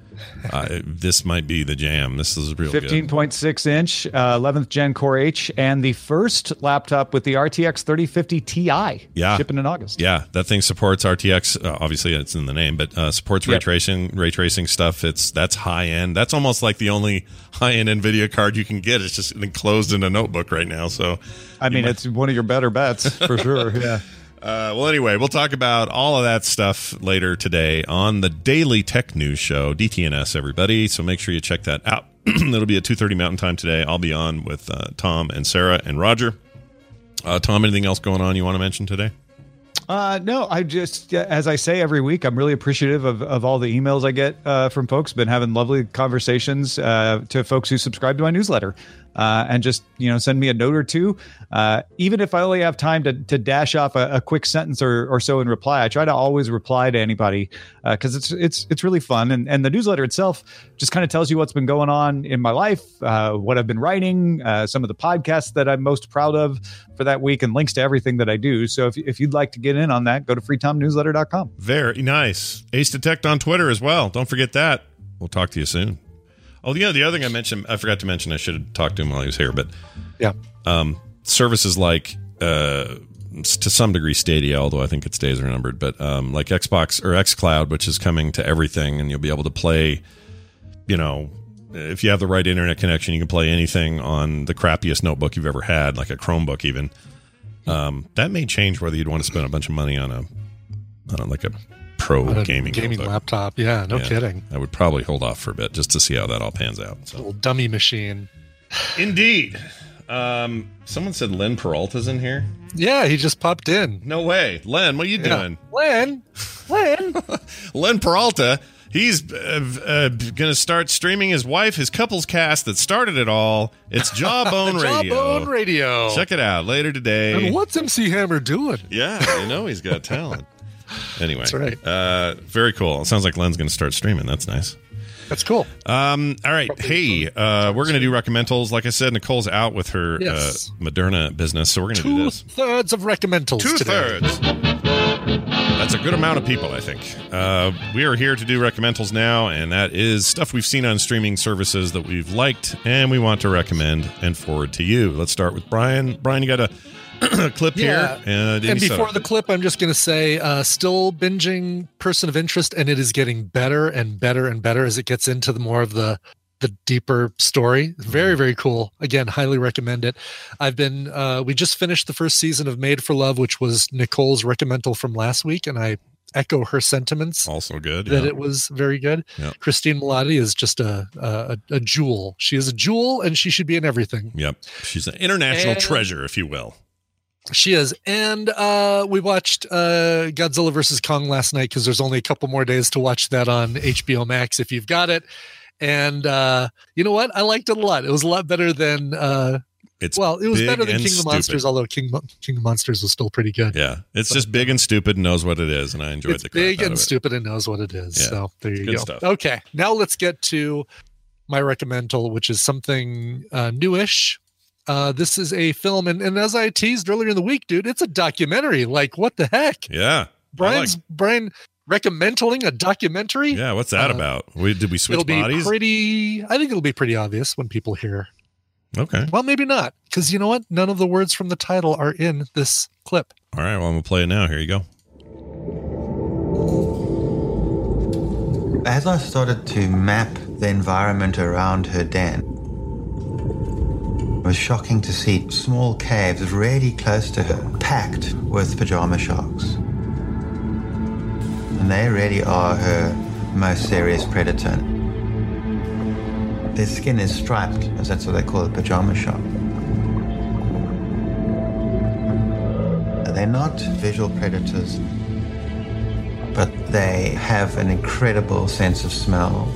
Uh, this might be the jam. This is real fifteen point six inch, uh, eleventh gen Core H, and the first laptop with the R T X thirty fifty Ti. Yeah, shipping in August. Yeah, that thing supports R T X. Uh, obviously, it's in the name, but uh, supports ray Yep. tracing. Ray tracing stuff. It's that's high end. That's almost like the only high end NVIDIA card you can get. It's just enclosed in a notebook right now. So, I mean, might- it's one of your better bets for sure. Yeah. Uh, well, anyway, we'll talk about all of that stuff later today on the Daily Tech News Show, D T N S, everybody. So make sure you check that out. It'll be at two thirty Mountain Time today. I'll be on with uh, Tom and Sarah and Roger. Uh, Tom, anything else going on you want to mention today? Uh, no, I just, as I say every week, I'm really appreciative of, of all the emails I get uh, from folks. Been having lovely conversations uh, to folks who subscribe to my newsletter. Uh, and just, you know, send me a note or two. Uh, even if I only have time to, to dash off a, a quick sentence or, or so in reply, I try to always reply to anybody because uh, it's it's it's really fun. And, and the newsletter itself just kind of tells you what's been going on in my life, uh, what I've been writing, uh, some of the podcasts that I'm most proud of for that week, and links to everything that I do. So if, if you'd like to get in on that, go to free tom newsletter dot com. Very nice. Ace Detect on Twitter as well. Don't forget that. We'll talk to you soon. Oh, yeah, the other thing I mentioned, I forgot to mention, I should have talked to him while he was here, but yeah, um, services like, uh, to some degree, Stadia, although I think its days are numbered, but um, like Xbox or xCloud, which is coming to everything, and you'll be able to play, you know, if you have the right internet connection, you can play anything on the crappiest notebook you've ever had, like a Chromebook even. Um, that may change whether you'd want to spend a bunch of money on a, on a like a pro On a gaming gaming notebook. laptop. Yeah, no Yeah. kidding. I would probably hold off for a bit just to see how that all pans out. So. Little dummy machine. Indeed. Um, someone said Len Peralta's in here. Yeah, he just popped in. No way. Len, what are you Yeah. doing? Len, Len. Len Peralta, he's uh, uh, going to start streaming his wife, his couples cast that started it all. It's Jawbone Radio. Jawbone Radio. Check it out later today. And what's M C Hammer doing? Yeah, you know he's got talent. Anyway, That's right. Uh, very cool. It sounds like Len's going to start streaming. That's nice. That's cool. Um, all right. Hey, uh, we're going to do recommendals. Like I said, Nicole's out with her Yes. uh, Moderna business, so we're going to do Two this. thirds of recommendals. Two today. thirds. That's a good amount of people, I think. Uh, we are here to do recommendals now, and that is stuff we've seen on streaming services that we've liked and we want to recommend and forward to you. Let's start with Brian. Brian, you got a clip Yeah. here. And, And before the clip, I'm just going to say, uh, still binging Person of Interest, and it is getting better and better and better as it gets into the more of the the deeper story. Very, very cool. Again, highly recommend it. I've been, uh, we just finished the first season of Made for Love, which was Nicole's recommendal from last week, and I echo her sentiments. Also good. That yeah. it was very good. Yeah. Christine Milotti is just a, a a jewel. She is a jewel, and she should be in everything. Yep. She's an international And- treasure, if you will. She is. And uh, we watched uh, Godzilla versus Kong last night because there's only a couple more days to watch that on H B O Max if you've got it. And uh, you know what? I liked it a lot. It was a lot better than, uh, It's well, it was big better than and King of the stupid. Monsters, although King, Mo- King of Monsters was still pretty good. Yeah. It's just big and stupid and knows what it is, and I enjoyed It's the crap big out and of it. stupid and knows what it is. Yeah. So there you Good go. stuff. Okay. Now let's get to my recommendal, which is something uh, newish. Uh, this is a film, and, and as I teased earlier in the week, dude, it's a documentary. Like, what the heck? Yeah. I Brian's Brian recommending a documentary. Yeah, what's that Uh, about? We, did we switch It'll be bodies? pretty. I think it'll be pretty obvious when people hear. Okay. Well, maybe not, because you know what? None of the words from the title are in this clip. All right. Well, I'm going to play it now. Here you go. As I started to map the environment around her den, it was shocking to see small caves really close to her, packed with pajama sharks. And they really are her most serious predator. Their skin is striped, as that's what they call a pajama shark. They're not visual predators, but they have an incredible sense of smell.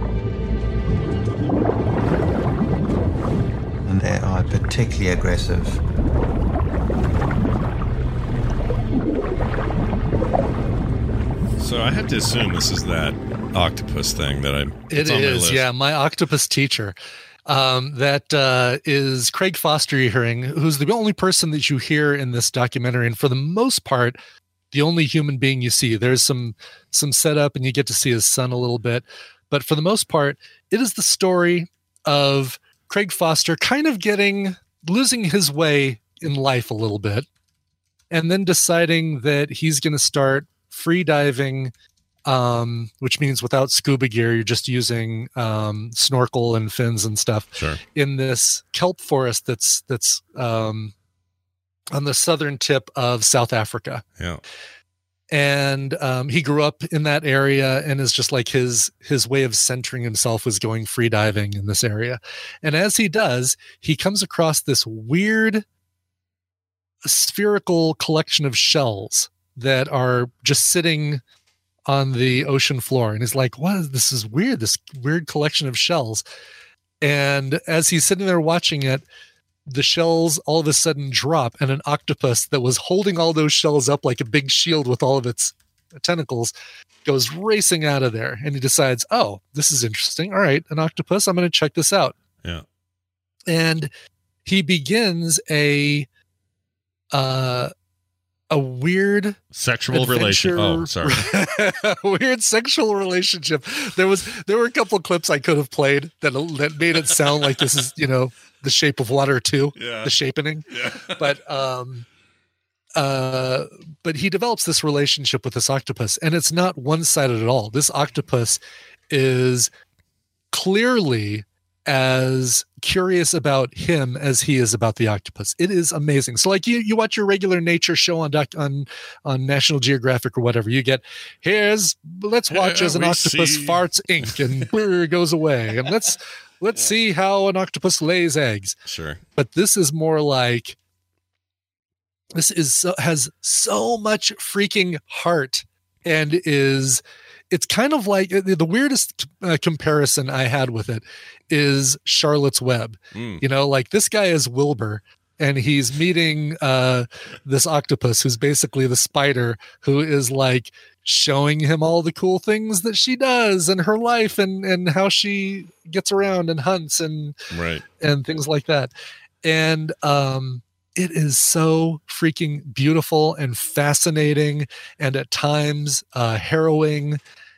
And they are particularly aggressive. So I have to assume this is that octopus thing that I. It it's on my is, list. yeah. My octopus teacher. Um, that uh, is Craig Foster you're hearing, who's the only person that you hear in this documentary, and for the most part, the only human being you see. There's some some setup, and you get to see his son a little bit, but for the most part, it is the story of Craig Foster kind of getting losing his way in life a little bit, and then deciding that he's going to start free diving. Um, which means without scuba gear, you're just using um, snorkel and fins and stuff Sure. in this kelp forest that's that's um, on the southern tip of South Africa. Yeah. And um, he grew up in that area, and is just like his his way of centering himself was going free diving in this area. And as he does, he comes across this weird spherical collection of shells that are just sitting on the ocean floor, and he's like, what is this? Is weird, this weird collection of shells. And as he's sitting there watching it, the shells all of a sudden drop, and an octopus that was holding all those shells up like a big shield with all of its tentacles goes racing out of there. And he decides, oh, this is interesting. All right, an octopus, I'm going to check this out. Yeah. And he begins a uh a weird sexual adventure- relation. Oh, sorry. a weird sexual relationship. There was there were a couple of clips I could have played that that made it sound like this is, you know, The Shape of Water two, Yeah. The Shapening. Yeah. But um uh but he develops this relationship with this octopus, and it's not one-sided at all. This octopus is clearly as curious about him as he is about the octopus. It is amazing. So like you, you watch your regular nature show on doc, on on National Geographic or whatever, you get, here's let's watch Yeah, as an we octopus see. farts ink and brr, goes away, and let's let's see how an octopus lays eggs. Sure. But this is more like this is so, has so much freaking heart, and is it's kind of like the the weirdest uh, comparison I had with it is Charlotte's Web. Mm. You know, like this guy is Wilbur, and he's meeting uh, this octopus who's basically the spider, who is like showing him all the cool things that she does in her life, and and how she gets around and hunts and Right. and things like that. And um, it is so freaking beautiful and fascinating, and at times uh, harrowing.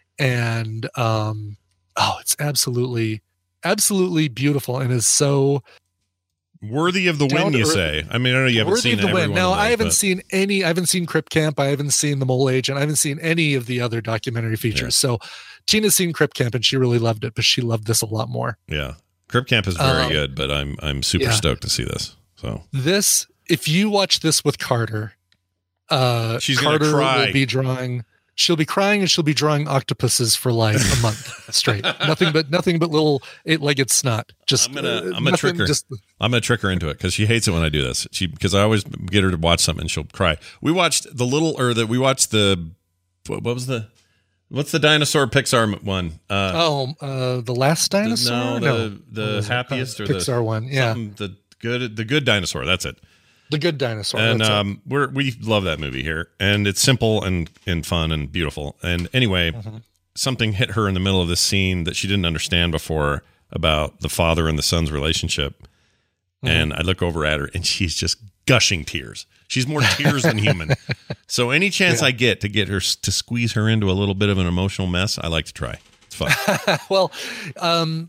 And um, oh, it's absolutely, absolutely beautiful, and is so Worthy of the down win, to you earth. say? I mean, I know you haven't Worthy seen of the every win. one Now, of those, I haven't but- seen any. I haven't seen Crypt Camp. I haven't seen The Mole Agent. I haven't seen any of the other documentary features. So, Tina's seen Crypt Camp, and she really loved it, but she loved this a lot more. Yeah, Crypt Camp is very Um, good, but I'm I'm super yeah. stoked to see this. So This, if you watch this with Carter, uh, She's gonna Carter cry. will be drawing. She'll be crying, and she'll be drawing octopuses for like a month straight. Nothing but nothing but little eight-legged snot. Just I'm gonna uh, I'm gonna nothing, trick her. Just I'm gonna trick her into it because she hates it when I do this. She because I always get her to watch something and she'll cry. We watched the little or the we watched the what what was the what's the dinosaur Pixar m- one? Uh, oh, uh, the last dinosaur. no, the the What was it? happiest Uh, or the Pixar one. Yeah, something- the good the good dinosaur. That's it. the good dinosaur. And that's it. um, we're we love that movie here, and it's simple and and fun and beautiful. And anyway, Mm-hmm. something hit her in the middle of this scene that she didn't understand before about the father and the son's relationship. Mm-hmm. And I look over at her, and she's just gushing tears. She's more tears than human. So any chance Yeah. I get to get her s- to squeeze her into a little bit of an emotional mess, I like to try. It's fun. well, um,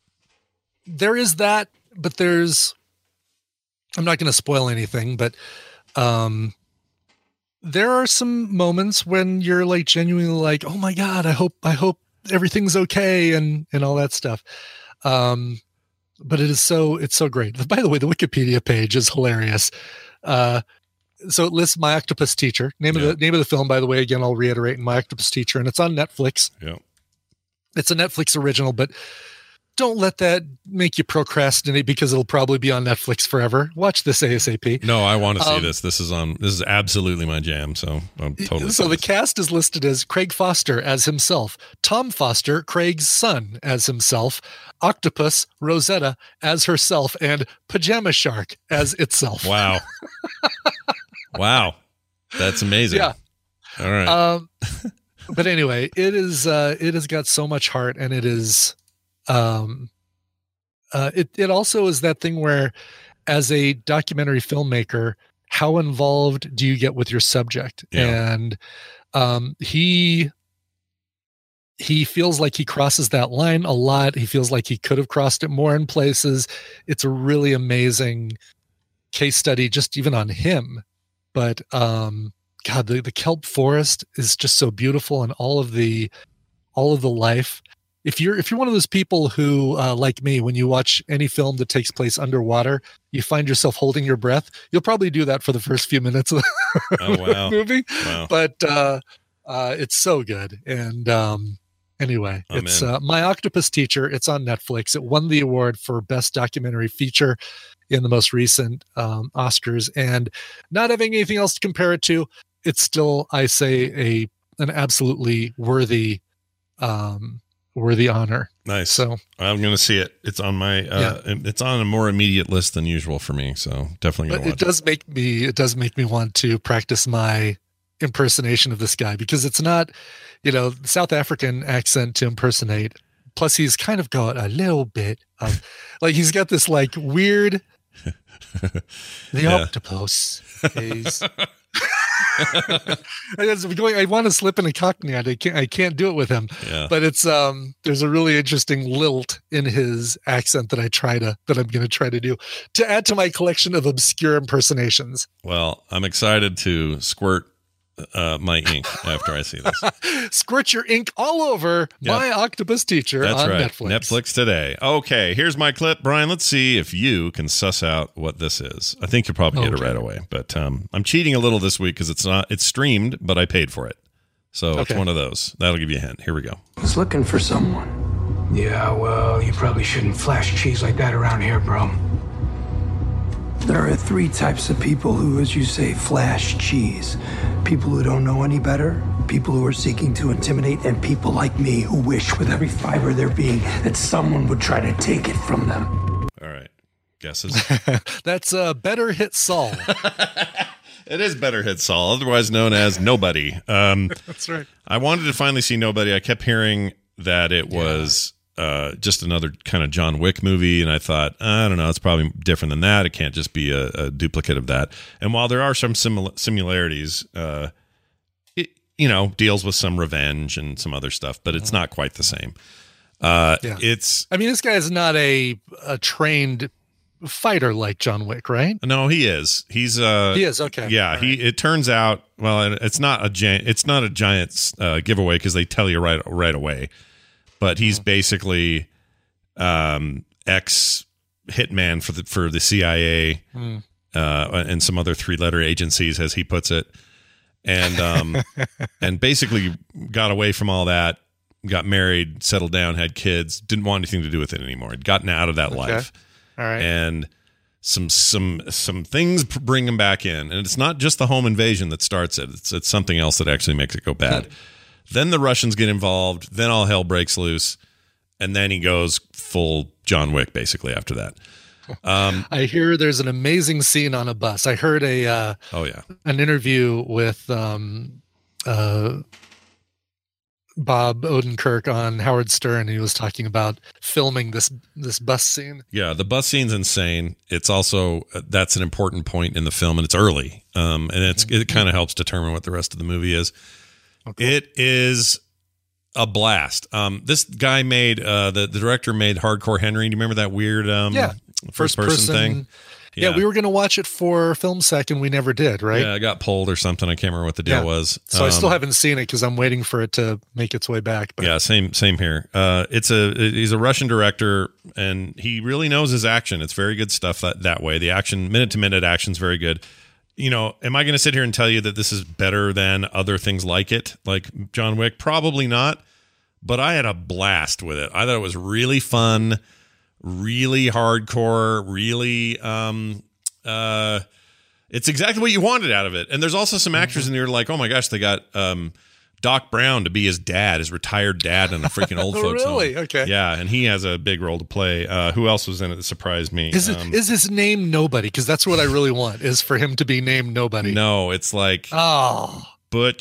there is that, but there's. I'm not going to spoil anything, but um, there are some moments when you're like genuinely like, "Oh my god, I hope I hope everything's okay," and and all that stuff. Um, but it is so it's so great. By the way, the Wikipedia page is hilarious. Uh, so it lists My Octopus Teacher. Name Yeah. of the name of the film, by the way, again, I'll reiterate, My Octopus Teacher, and it's on Netflix. Yeah. It's a Netflix original, but don't let that make you procrastinate because it'll probably be on Netflix forever. Watch this ASAP. No, I want to see Um, this. This is on. This is absolutely my jam. So I'm totally. So the cast is listed as Craig Foster as himself, Tom Foster, Craig's son, as himself, Octopus, Rosetta as herself, and Pajama Shark as itself. Wow. Wow. That's amazing. Yeah. All right. Um, but anyway, it is uh, it has got so much heart, and it is um, uh, it it also is that thing where, as a documentary filmmaker, how involved do you get with your subject? Yeah. And um, he he feels like he crosses that line a lot. He feels like he could have crossed it more in places. It's a really amazing case study, just even on him. But um, God, the, the kelp forest is just so beautiful, and all of the all of the life. If you're if you're one of those people who, uh, like me, when you watch any film that takes place underwater, you find yourself holding your breath, you'll probably do that for the first few minutes of the, Oh, wow. movie. Wow. But uh, uh, it's so good. And um, anyway, I'm it's in. uh, My Octopus Teacher. It's on Netflix. It won the award for Best Documentary Feature in the most recent um, Oscars. And not having anything else to compare it to, it's still, I say, a an absolutely worthy um, worthy honor. Nice. So I'm going to see it. It's on my, uh, it's on a more immediate list than usual for me. So definitely going but to it watch it. does make me, it does make me want to practice my impersonation of this guy, because it's not, you know, South African accent to impersonate. Plus he's kind of got a little bit of like, he's got this like weird, the Yeah. octopus is I, was going, I want to slip in a Cockney. I can't. I can't do it with him. Yeah. But it's um. There's a really interesting lilt in his accent that I try to that I'm going to try to do to add to my collection of obscure impersonations. Well, I'm excited to squirt uh, my ink after I see this. Squirt your ink all over Yep. My Octopus Teacher That's on right. Netflix. Netflix today. Okay, here's my clip, Brian. Let's see if you can suss out what this is. I think you'll probably get it Okay. right away, but um, I'm cheating a little this week because it's not. It's streamed, but I paid for it, so it's Okay. one of those. That'll give you a hint. Here we go. was looking for someone. Yeah, well, you probably shouldn't flash cheese like that around here, bro. There are three types of people who, as you say, flash cheese. People who don't know any better, people who are seeking to intimidate, and people like me who wish with every fiber of their being that someone would try to take it from them. All right, guesses. That's uh, Better Hit Saul. It is Better Hit Saul, otherwise known as Nobody. Um, That's right. I wanted to finally see Nobody. I kept hearing that it was uh, just another kind of John Wick movie, and I thought, I don't know, it's probably different than that. It can't just be a, a duplicate of that. And while there are some simil- similarities, uh, it, you know, deals with some revenge and some other stuff, but it's not quite the same. Uh, Yeah. It's I mean, this guy is not a a trained fighter like John Wick, right? No, he is. He's uh He is, okay. Yeah, he. It turns out, well, it's not a giant. It's not a giant uh, giveaway because they tell you right right away. But he's basically um, ex hitman for the for the C I A Mm. uh, and some other three letter agencies, as he puts it, and um, and basically got away from all that. Got married, settled down, had kids. Didn't want anything to do with it anymore. Had gotten out of that Okay. life. All right. And some some some things bring him back in, and it's not just the home invasion that starts it. It's it's something else that actually makes it go bad. Then the Russians get involved. Then all hell breaks loose, and then he goes full John Wick basically after that. Um, I hear there's an amazing scene on a bus. I heard a uh, oh yeah, an interview with um, uh, Bob Odenkirk on Howard Stern. He was talking about filming this this bus scene. yeah. The bus scene's insane. It's also uh, that's an important point in the film, and it's early, um, and it's it kind of helps determine what the rest of the movie is. It is a blast. Um, this guy made uh, the the director made Hardcore Henry. Do you remember that weird um, Yeah. first person thing? Yeah. we were going to watch it for Film Sec, and we never did, right? Yeah, it got pulled or something. I can't remember what the deal Yeah. was. So I still Um, haven't seen it because I'm waiting for it to make its way back. But Yeah, same same here. Uh, it's a he's a Russian director, and he really knows his action. It's very good stuff that that way. The action, minute to minute action's very good. You know, am I going to sit here and tell you that this is better than other things like it, like John Wick? Probably not. But I had a blast with it. I thought it was really fun, really hardcore, really. Um, uh, it's exactly what you wanted out of it. And there's also some actors in there like, oh my gosh, they got um, Doc Brown to be his dad, his retired dad in a freaking old folks home. Really? Okay. Yeah, and he has a big role to play. Uh, who else was in it that surprised me? is it Um, is his name Nobody? Because that's what I really want, is for him to be named Nobody. No, it's like Oh. Butch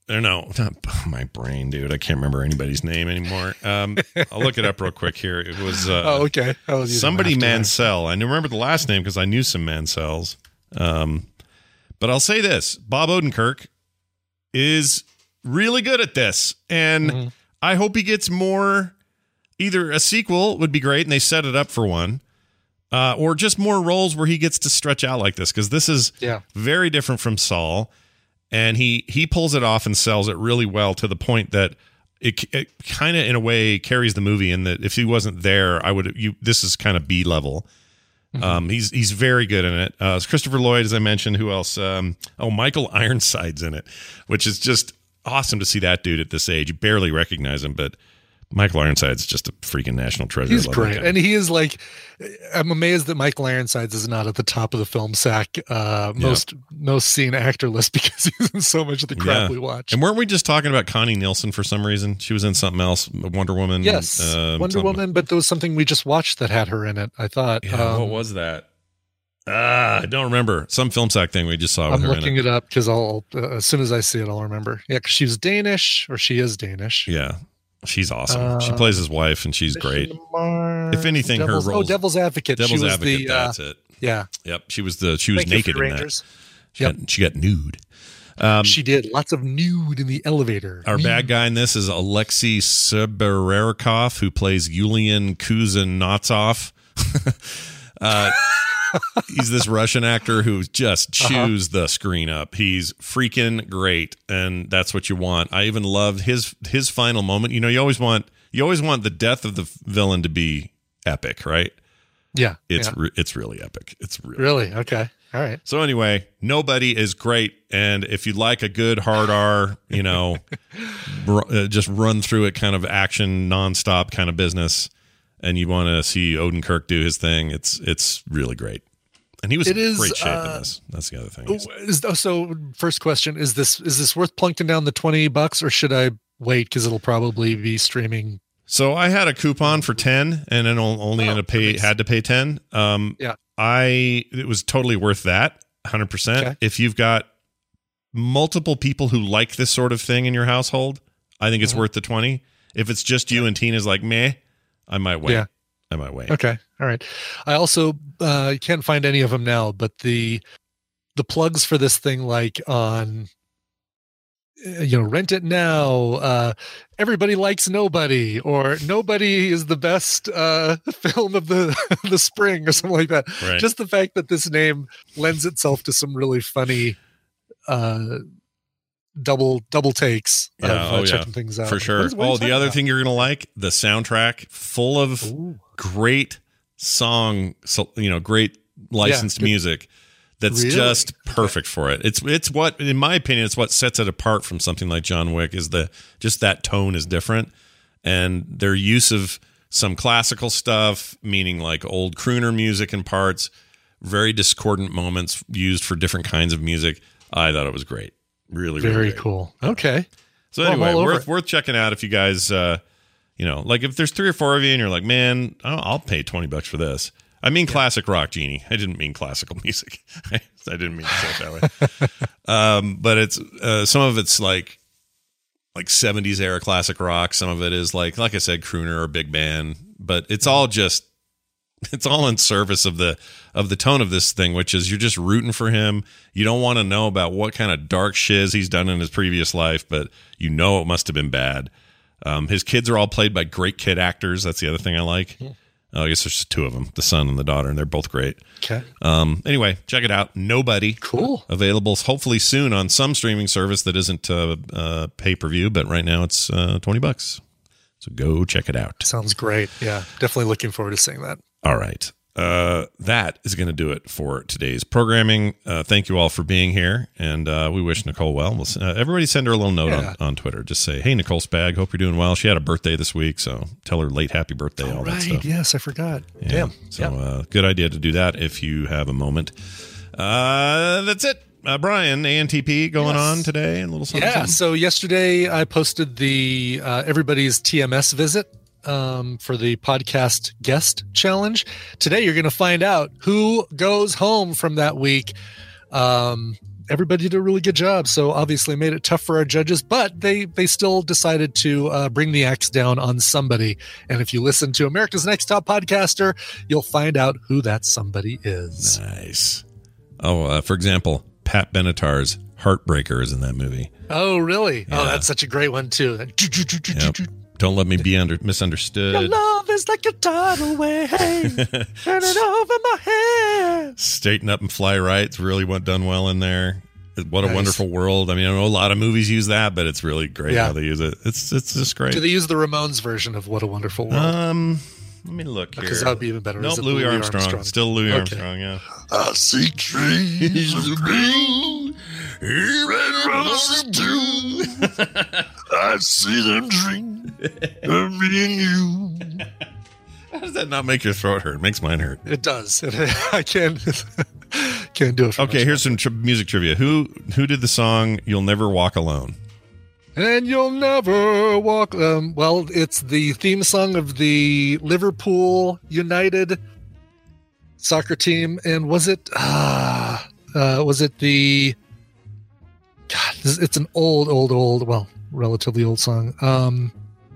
or no, not my brain, dude. I can't remember anybody's name anymore. Um, I'll look it up real quick here. It was uh, oh, okay. I was using somebody after Mansell. I remember the last name because I knew some Mansells. Um, but I'll say this: Bob Odenkirk is really good at this, and Mhm. I hope he gets more. Either a sequel would be great, and they set it up for one, uh, or just more roles where he gets to stretch out like this, because this is Yeah. very different from Saul, and he he pulls it off and sells it really well to the point that it, it kind of in a way carries the movie. In that if he wasn't there, I would you this is kind of B level. Mm-hmm. Um, he's he's very good in it. Uh, it's Christopher Lloyd, as I mentioned. Who else? Um, oh, Michael Ironside's in it, which is just awesome to see that dude at this age. You barely recognize him, but Michael Ironside's just a freaking national treasure. He's I love that great. guy. And he is like, I'm amazed that Michael Ironsides is not at the top of the film sack, uh, most most seen actor list, because he's in so much of the crap Yeah. we watch. And weren't we just talking about Connie Nielsen for some reason? She was in something else, Wonder Woman. Yes, uh, Wonder something. Woman, but there was something we just watched that had her in it, I thought. Yeah, Um, what was that? Ah, I don't remember. Some film sack thing we just saw with I'm her looking in it. it up because I'll, uh, as soon as I see it, I'll remember. Yeah, because she's Danish, or she is Danish. Yeah, she's awesome. she Uh, plays his wife, and she's great. If anything, Devil's, her role. oh, Devil's Advocate. Devil's she was Advocate. The, uh, that's it. Yeah. Yep. She was the. She was Thank you, naked Free in that. Rangers. She, got, she got nude. Um, she did lots of nude in the elevator. Our Nude. bad guy in this is Alexei Sebererikov, who plays Yulian Kuznetsov. uh, he's this Russian actor who just chews the screen up. He's freaking great, and that's what you want. I even loved his his final moment. You know, you always want you always want the death of the villain to be epic, right? Yeah, It's yeah. re- it's really epic. It's really Really? Okay. All right. So anyway, Nobody is great, and if you like a good hard R, you know, br- uh, just run through it kind of action, nonstop kind of business, and you want to see Odenkirk do his thing, it's it's really great. And he was It in is, great shape uh, in this. That's the other thing. Oh, is, oh, so first question, is this is this worth plunking down the twenty bucks, or should I wait because it'll probably be streaming? So I had a coupon for ten, and then o- only ended up pay had to pay ten. Um, Yeah. I it was totally worth that, one hundred percent. Okay. If you've got multiple people who like this sort of thing in your household, I think it's Mhm. worth the twenty. If it's just you and Tina's like meh, I might wait. Yeah. I might wait. Okay. All right. I also uh, can't find any of them now, but the the plugs for this thing, like on uh, you know, Rent It Now, uh, Everybody Likes Nobody, or Nobody is the best uh, film of the the spring, or something like that. Right. Just the fact that this name lends itself to some really funny uh, double double takes of Yeah, uh, oh, yeah, checking things out. for sure. What is- what are you Oh, the talking other about? thing you're gonna like, the soundtrack, full of Ooh. great song, so, you know, great licensed good. music. That's Really? just perfect for it. It's it's what, in my opinion, it's what sets it apart from something like John Wick. Is the just that tone is different, and their use of some classical stuff, meaning like old crooner music in parts, very discordant moments used for different kinds of music. I thought it was great. Really, really Very great. cool. Okay. So Well, I'm anyway, all over worth it. worth checking out if you guys, uh, you know, like if there's three or four of you and you're like, man, I'll, I'll pay twenty bucks for this. I mean, classic rock, Genie. I didn't mean classical music. I didn't mean to say it that way. um, but it's uh, some of it's like like seventies era classic rock. Some of it is like, like I said, crooner or big band. But it's all just it's all in service of the of the tone of this thing, which is you're just rooting for him. You don't want to know about what kind of dark shiz he's done in his previous life, but you know it must have been bad. Um, his kids are all played by great kid actors. That's the other thing I like. Oh, I guess there's just two of them, the son and the daughter, and they're both great. Okay. Um, anyway, check it out. Nobody. Cool. Available hopefully soon on some streaming service that isn't uh, uh, pay-per-view, but right now it's uh, twenty bucks. So go check it out. Sounds great. Yeah, definitely looking forward to seeing that. All right. Uh, that is going to do it for today's programming. Uh, thank you all for being here, and uh, we wish Nicole well. We'll uh, everybody send her a little note Yeah. on, on Twitter. Just say, hey, Nicole Spag, hope you're doing well. She had a birthday this week, so tell her late happy birthday, all, that Right. stuff. Yes, I forgot. Yeah. Damn. So Yep. uh, good idea to do that if you have a moment. Uh, that's it. Uh, Brian, A N T P going Yes. on today? A little something? Yeah. something? So yesterday I posted the uh, everybody's T M S visit um, for the podcast guest challenge. Today you're going to find out who goes home from that week. Um, everybody did a really good job. So obviously made it tough for our judges, but they they still decided to uh, bring the axe down on somebody. And if you listen to America's Next Top Podcaster, you'll find out who that somebody is. Nice. Oh, uh, for example, Pat Benatar's Heartbreaker is in that movie. Oh, really? Yeah. Oh, that's such a great one too. Yep. Don't let me be under misunderstood. Your love is like a tidal wave. Turn it over my head. Straighten Up and Fly Right. It's really what done well in there. What a Nice. Wonderful world. I mean, I know a lot of movies use that, but it's really great Yeah. how they use it. It's it's just great. Do they use the Ramones version of What a Wonderful World? Um, let me look here. Because that would be even better. Nope, Is it Louis Armstrong. Still Louis Okay. Armstrong, yeah. I see trees of green, red roses too. I see them dream of me and you. How does that not make your throat hurt? It makes mine hurt. It does. I can't can't do it. For Okay, much. here's some tri- music trivia. Who who did the song "You'll Never Walk Alone"? And you'll never walk. Um, well, it's the theme song of the Liverpool United soccer team. And was it? Uh, uh, was it the? God, this, it's an old, old, old. Well, relatively old song. Um,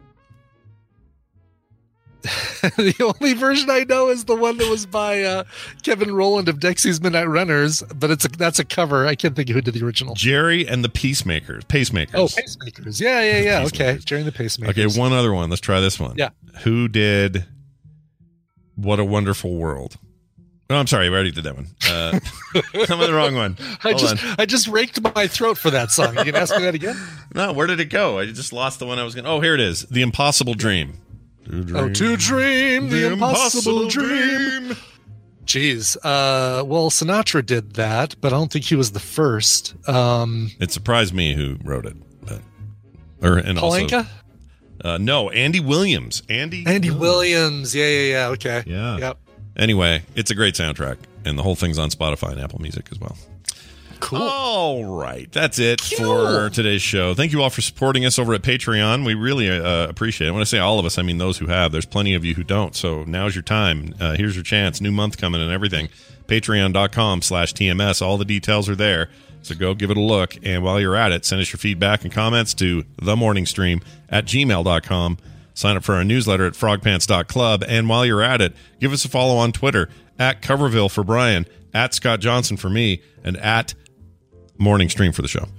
the only version I know is the one that was by uh, Kevin Rowland of Dexy's Midnight Runners, but it's a, that's a cover. I can't think of who did the original. Jerry and the Peacemakers. Pacemakers. Oh, Pacemakers. Yeah, yeah, yeah. Okay, Jerry and the Pacemakers. Okay, one other one. Let's try this one. Yeah. Who did What a Wonderful World? Oh, I'm sorry. We already did that one. Uh, I'm on the wrong one. I Hold just on. I just raked my throat for that song. You can ask me that again? No, where did it go? I just lost the one I was going to. Oh, here it is. The Impossible Dream. To dream. Oh, to dream the, The impossible, impossible dream. Jeez. Uh, well, Sinatra did that, but I don't think he was the first. Um, It surprised me who wrote it. But, or and Paul also, Anka? Uh, no, Andy Williams. Andy. Andy Williams. Yeah, yeah, yeah. Okay. Yeah. Yep. Anyway, it's a great soundtrack, and the whole thing's on Spotify and Apple Music as well. Cool. All right. That's it for today's show. Thank you all for supporting us over at Patreon. We really uh, appreciate it. When I say all of us, I mean those who have. There's plenty of you who don't. So now's your time. Uh, here's your chance. New month coming and everything. Patreon.com slash TMS. All the details are there. So go give it a look. And while you're at it, send us your feedback and comments to themorningstream at gmail dot com. Sign up for our newsletter at frogpants dot club. And while you're at it, give us a follow on Twitter at Coverville for Brian, at Scott Johnson for me, and at Morning Stream for the show.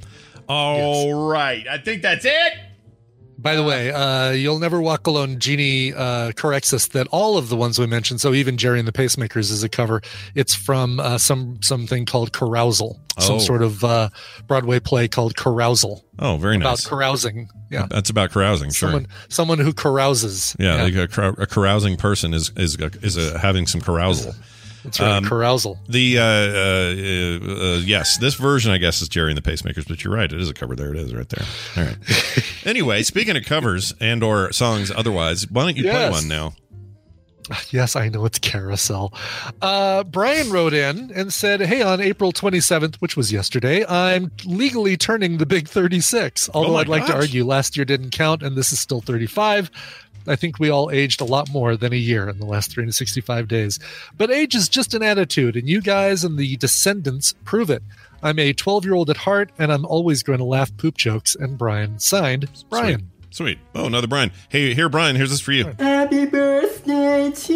All right. I think that's it. By the way, uh, You'll Never Walk Alone, Jeannie uh, corrects us that all of the ones we mentioned, so even Jerry and the Pacemakers is a cover. It's from uh, some something called Carousal, Oh. some sort of uh, Broadway play called Carousal. Oh, very nice. About carousing. Yeah. That's about carousing, sure. Someone, someone who carouses. Yeah, like a, car- a carousing person is is a, is a, having some carousal. That's right, carousal. The uh, uh, uh, uh, yes, this version I guess is Jerry and the Pacemakers, but you're right, it is a cover. There it is, right there. All right. Anyway, speaking of covers and or songs, otherwise, why don't you play Yes. one now? Yes, I know it's Carousel. Uh, Brian wrote in and said, hey, on April twenty-seventh, which was yesterday, I'm legally turning the big thirty-six. Although Oh my I'd like to gosh. argue last year didn't count and this is still thirty-five. I think we all aged a lot more than a year in the last three hundred sixty-five days. But age is just an attitude, and you guys and the descendants prove it. I'm a twelve-year-old at heart, and I'm always going to laugh poop jokes. And Brian, signed, Brian. Sweet. Sweet. Oh, another Brian. Hey, here, Brian, here's this for you. Happy birthday to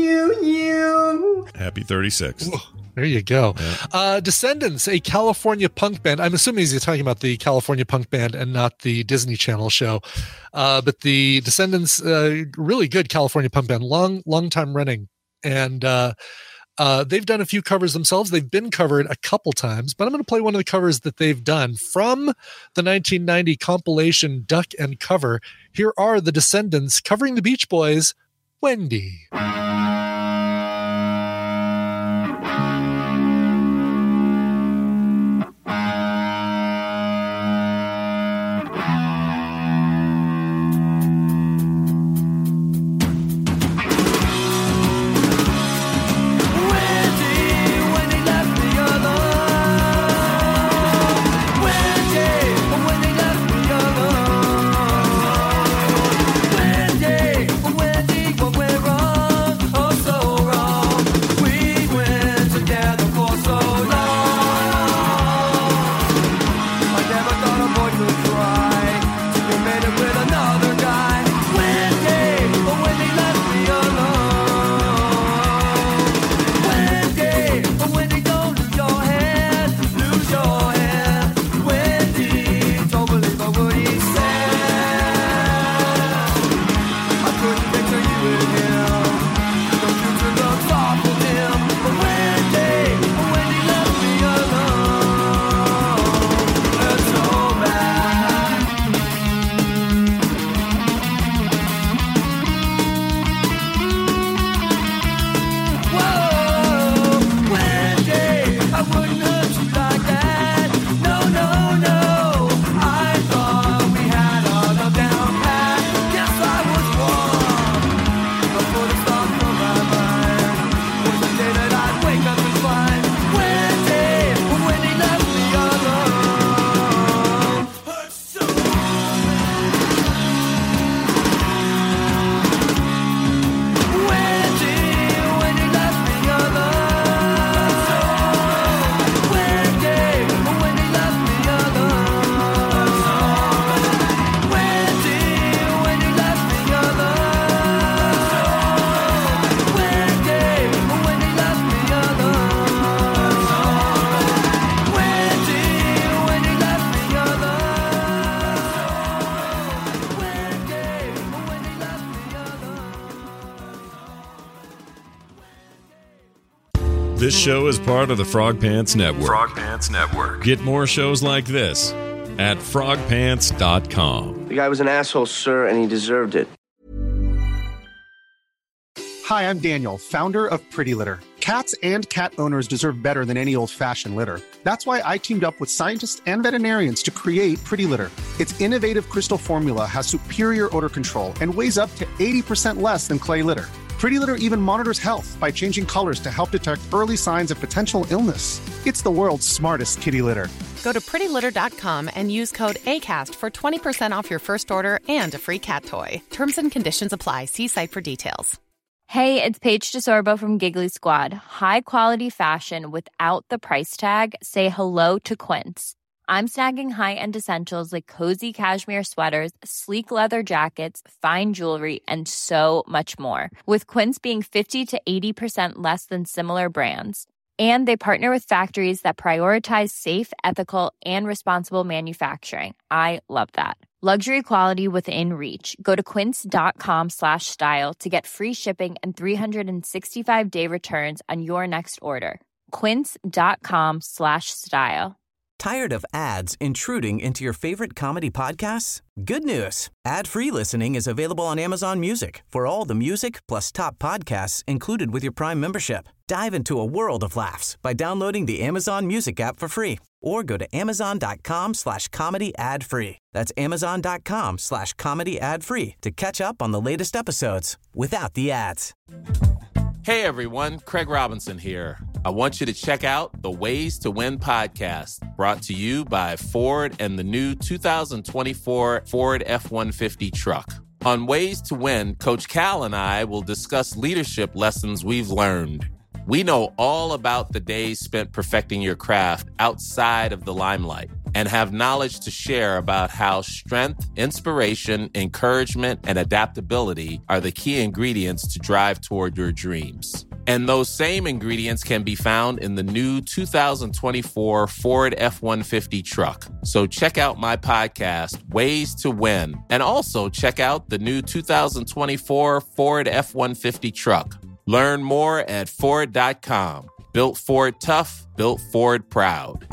you. Happy thirty-six. There you go. Uh, Descendants, a California punk band. I'm assuming he's talking about the California punk band and not the Disney Channel show. Uh, but the Descendants, uh, really good California punk band, long, long time running. And uh, uh, they've done a few covers themselves. They've been covered a couple times, but I'm going to play one of the covers that they've done from the nineteen ninety compilation Duck and Cover. Here are the Descendants covering the Beach Boys, Wendy. Wendy, what went wrong? This show is part of the Frog Pants Network. Frog Pants Network. Get more shows like this at frog pants dot com. The guy was an asshole, sir, and he deserved it. Hi, I'm Daniel, founder of Pretty Litter. Cats and cat owners deserve better than any old-fashioned litter. That's why I teamed up with scientists and veterinarians to create Pretty Litter. Its innovative crystal formula has superior odor control and weighs up to eighty percent less than clay litter. Pretty Litter even monitors health by changing colors to help detect early signs of potential illness. It's the world's smartest kitty litter. Go to pretty litter dot com and use code ACAST for twenty percent off your first order and a free cat toy. Terms and conditions apply. See site for details. Hey, it's Paige DeSorbo from Giggly Squad. High quality fashion without the price tag. Say hello to Quince. I'm snagging high-end essentials like cozy cashmere sweaters, sleek leather jackets, fine jewelry, and so much more. With Quince being fifty to eighty percent less than similar brands. And they partner with factories that prioritize safe, ethical, and responsible manufacturing. I love that. Luxury quality within reach. Go to quince.com slash style to get free shipping and three sixty-five day returns on your next order. Quince.com slash style. Tired of ads intruding into your favorite comedy podcasts? Good news. Ad-free listening is available on Amazon Music for all the music plus top podcasts included with your Prime membership. Dive into a world of laughs by downloading the Amazon Music app for free or go to amazon.com slash comedy ad free. That's amazon.com slash comedy ad free to catch up on the latest episodes without the ads. Hey everyone, Craig Robinson here. I want you to check out the Ways to Win podcast, brought to you by Ford and the new two thousand twenty-four Ford F one fifty truck. On Ways to Win, Coach Cal and I will discuss leadership lessons we've learned. We know all about the days spent perfecting your craft outside of the limelight and have knowledge to share about how strength, inspiration, encouragement, and adaptability are the key ingredients to drive toward your dreams. And those same ingredients can be found in the new two thousand twenty-four Ford F one fifty truck. So check out my podcast, Ways to Win, and also check out the new two thousand twenty-four Ford F one fifty truck. Learn more at Ford dot com. Built Ford tough, built Ford proud.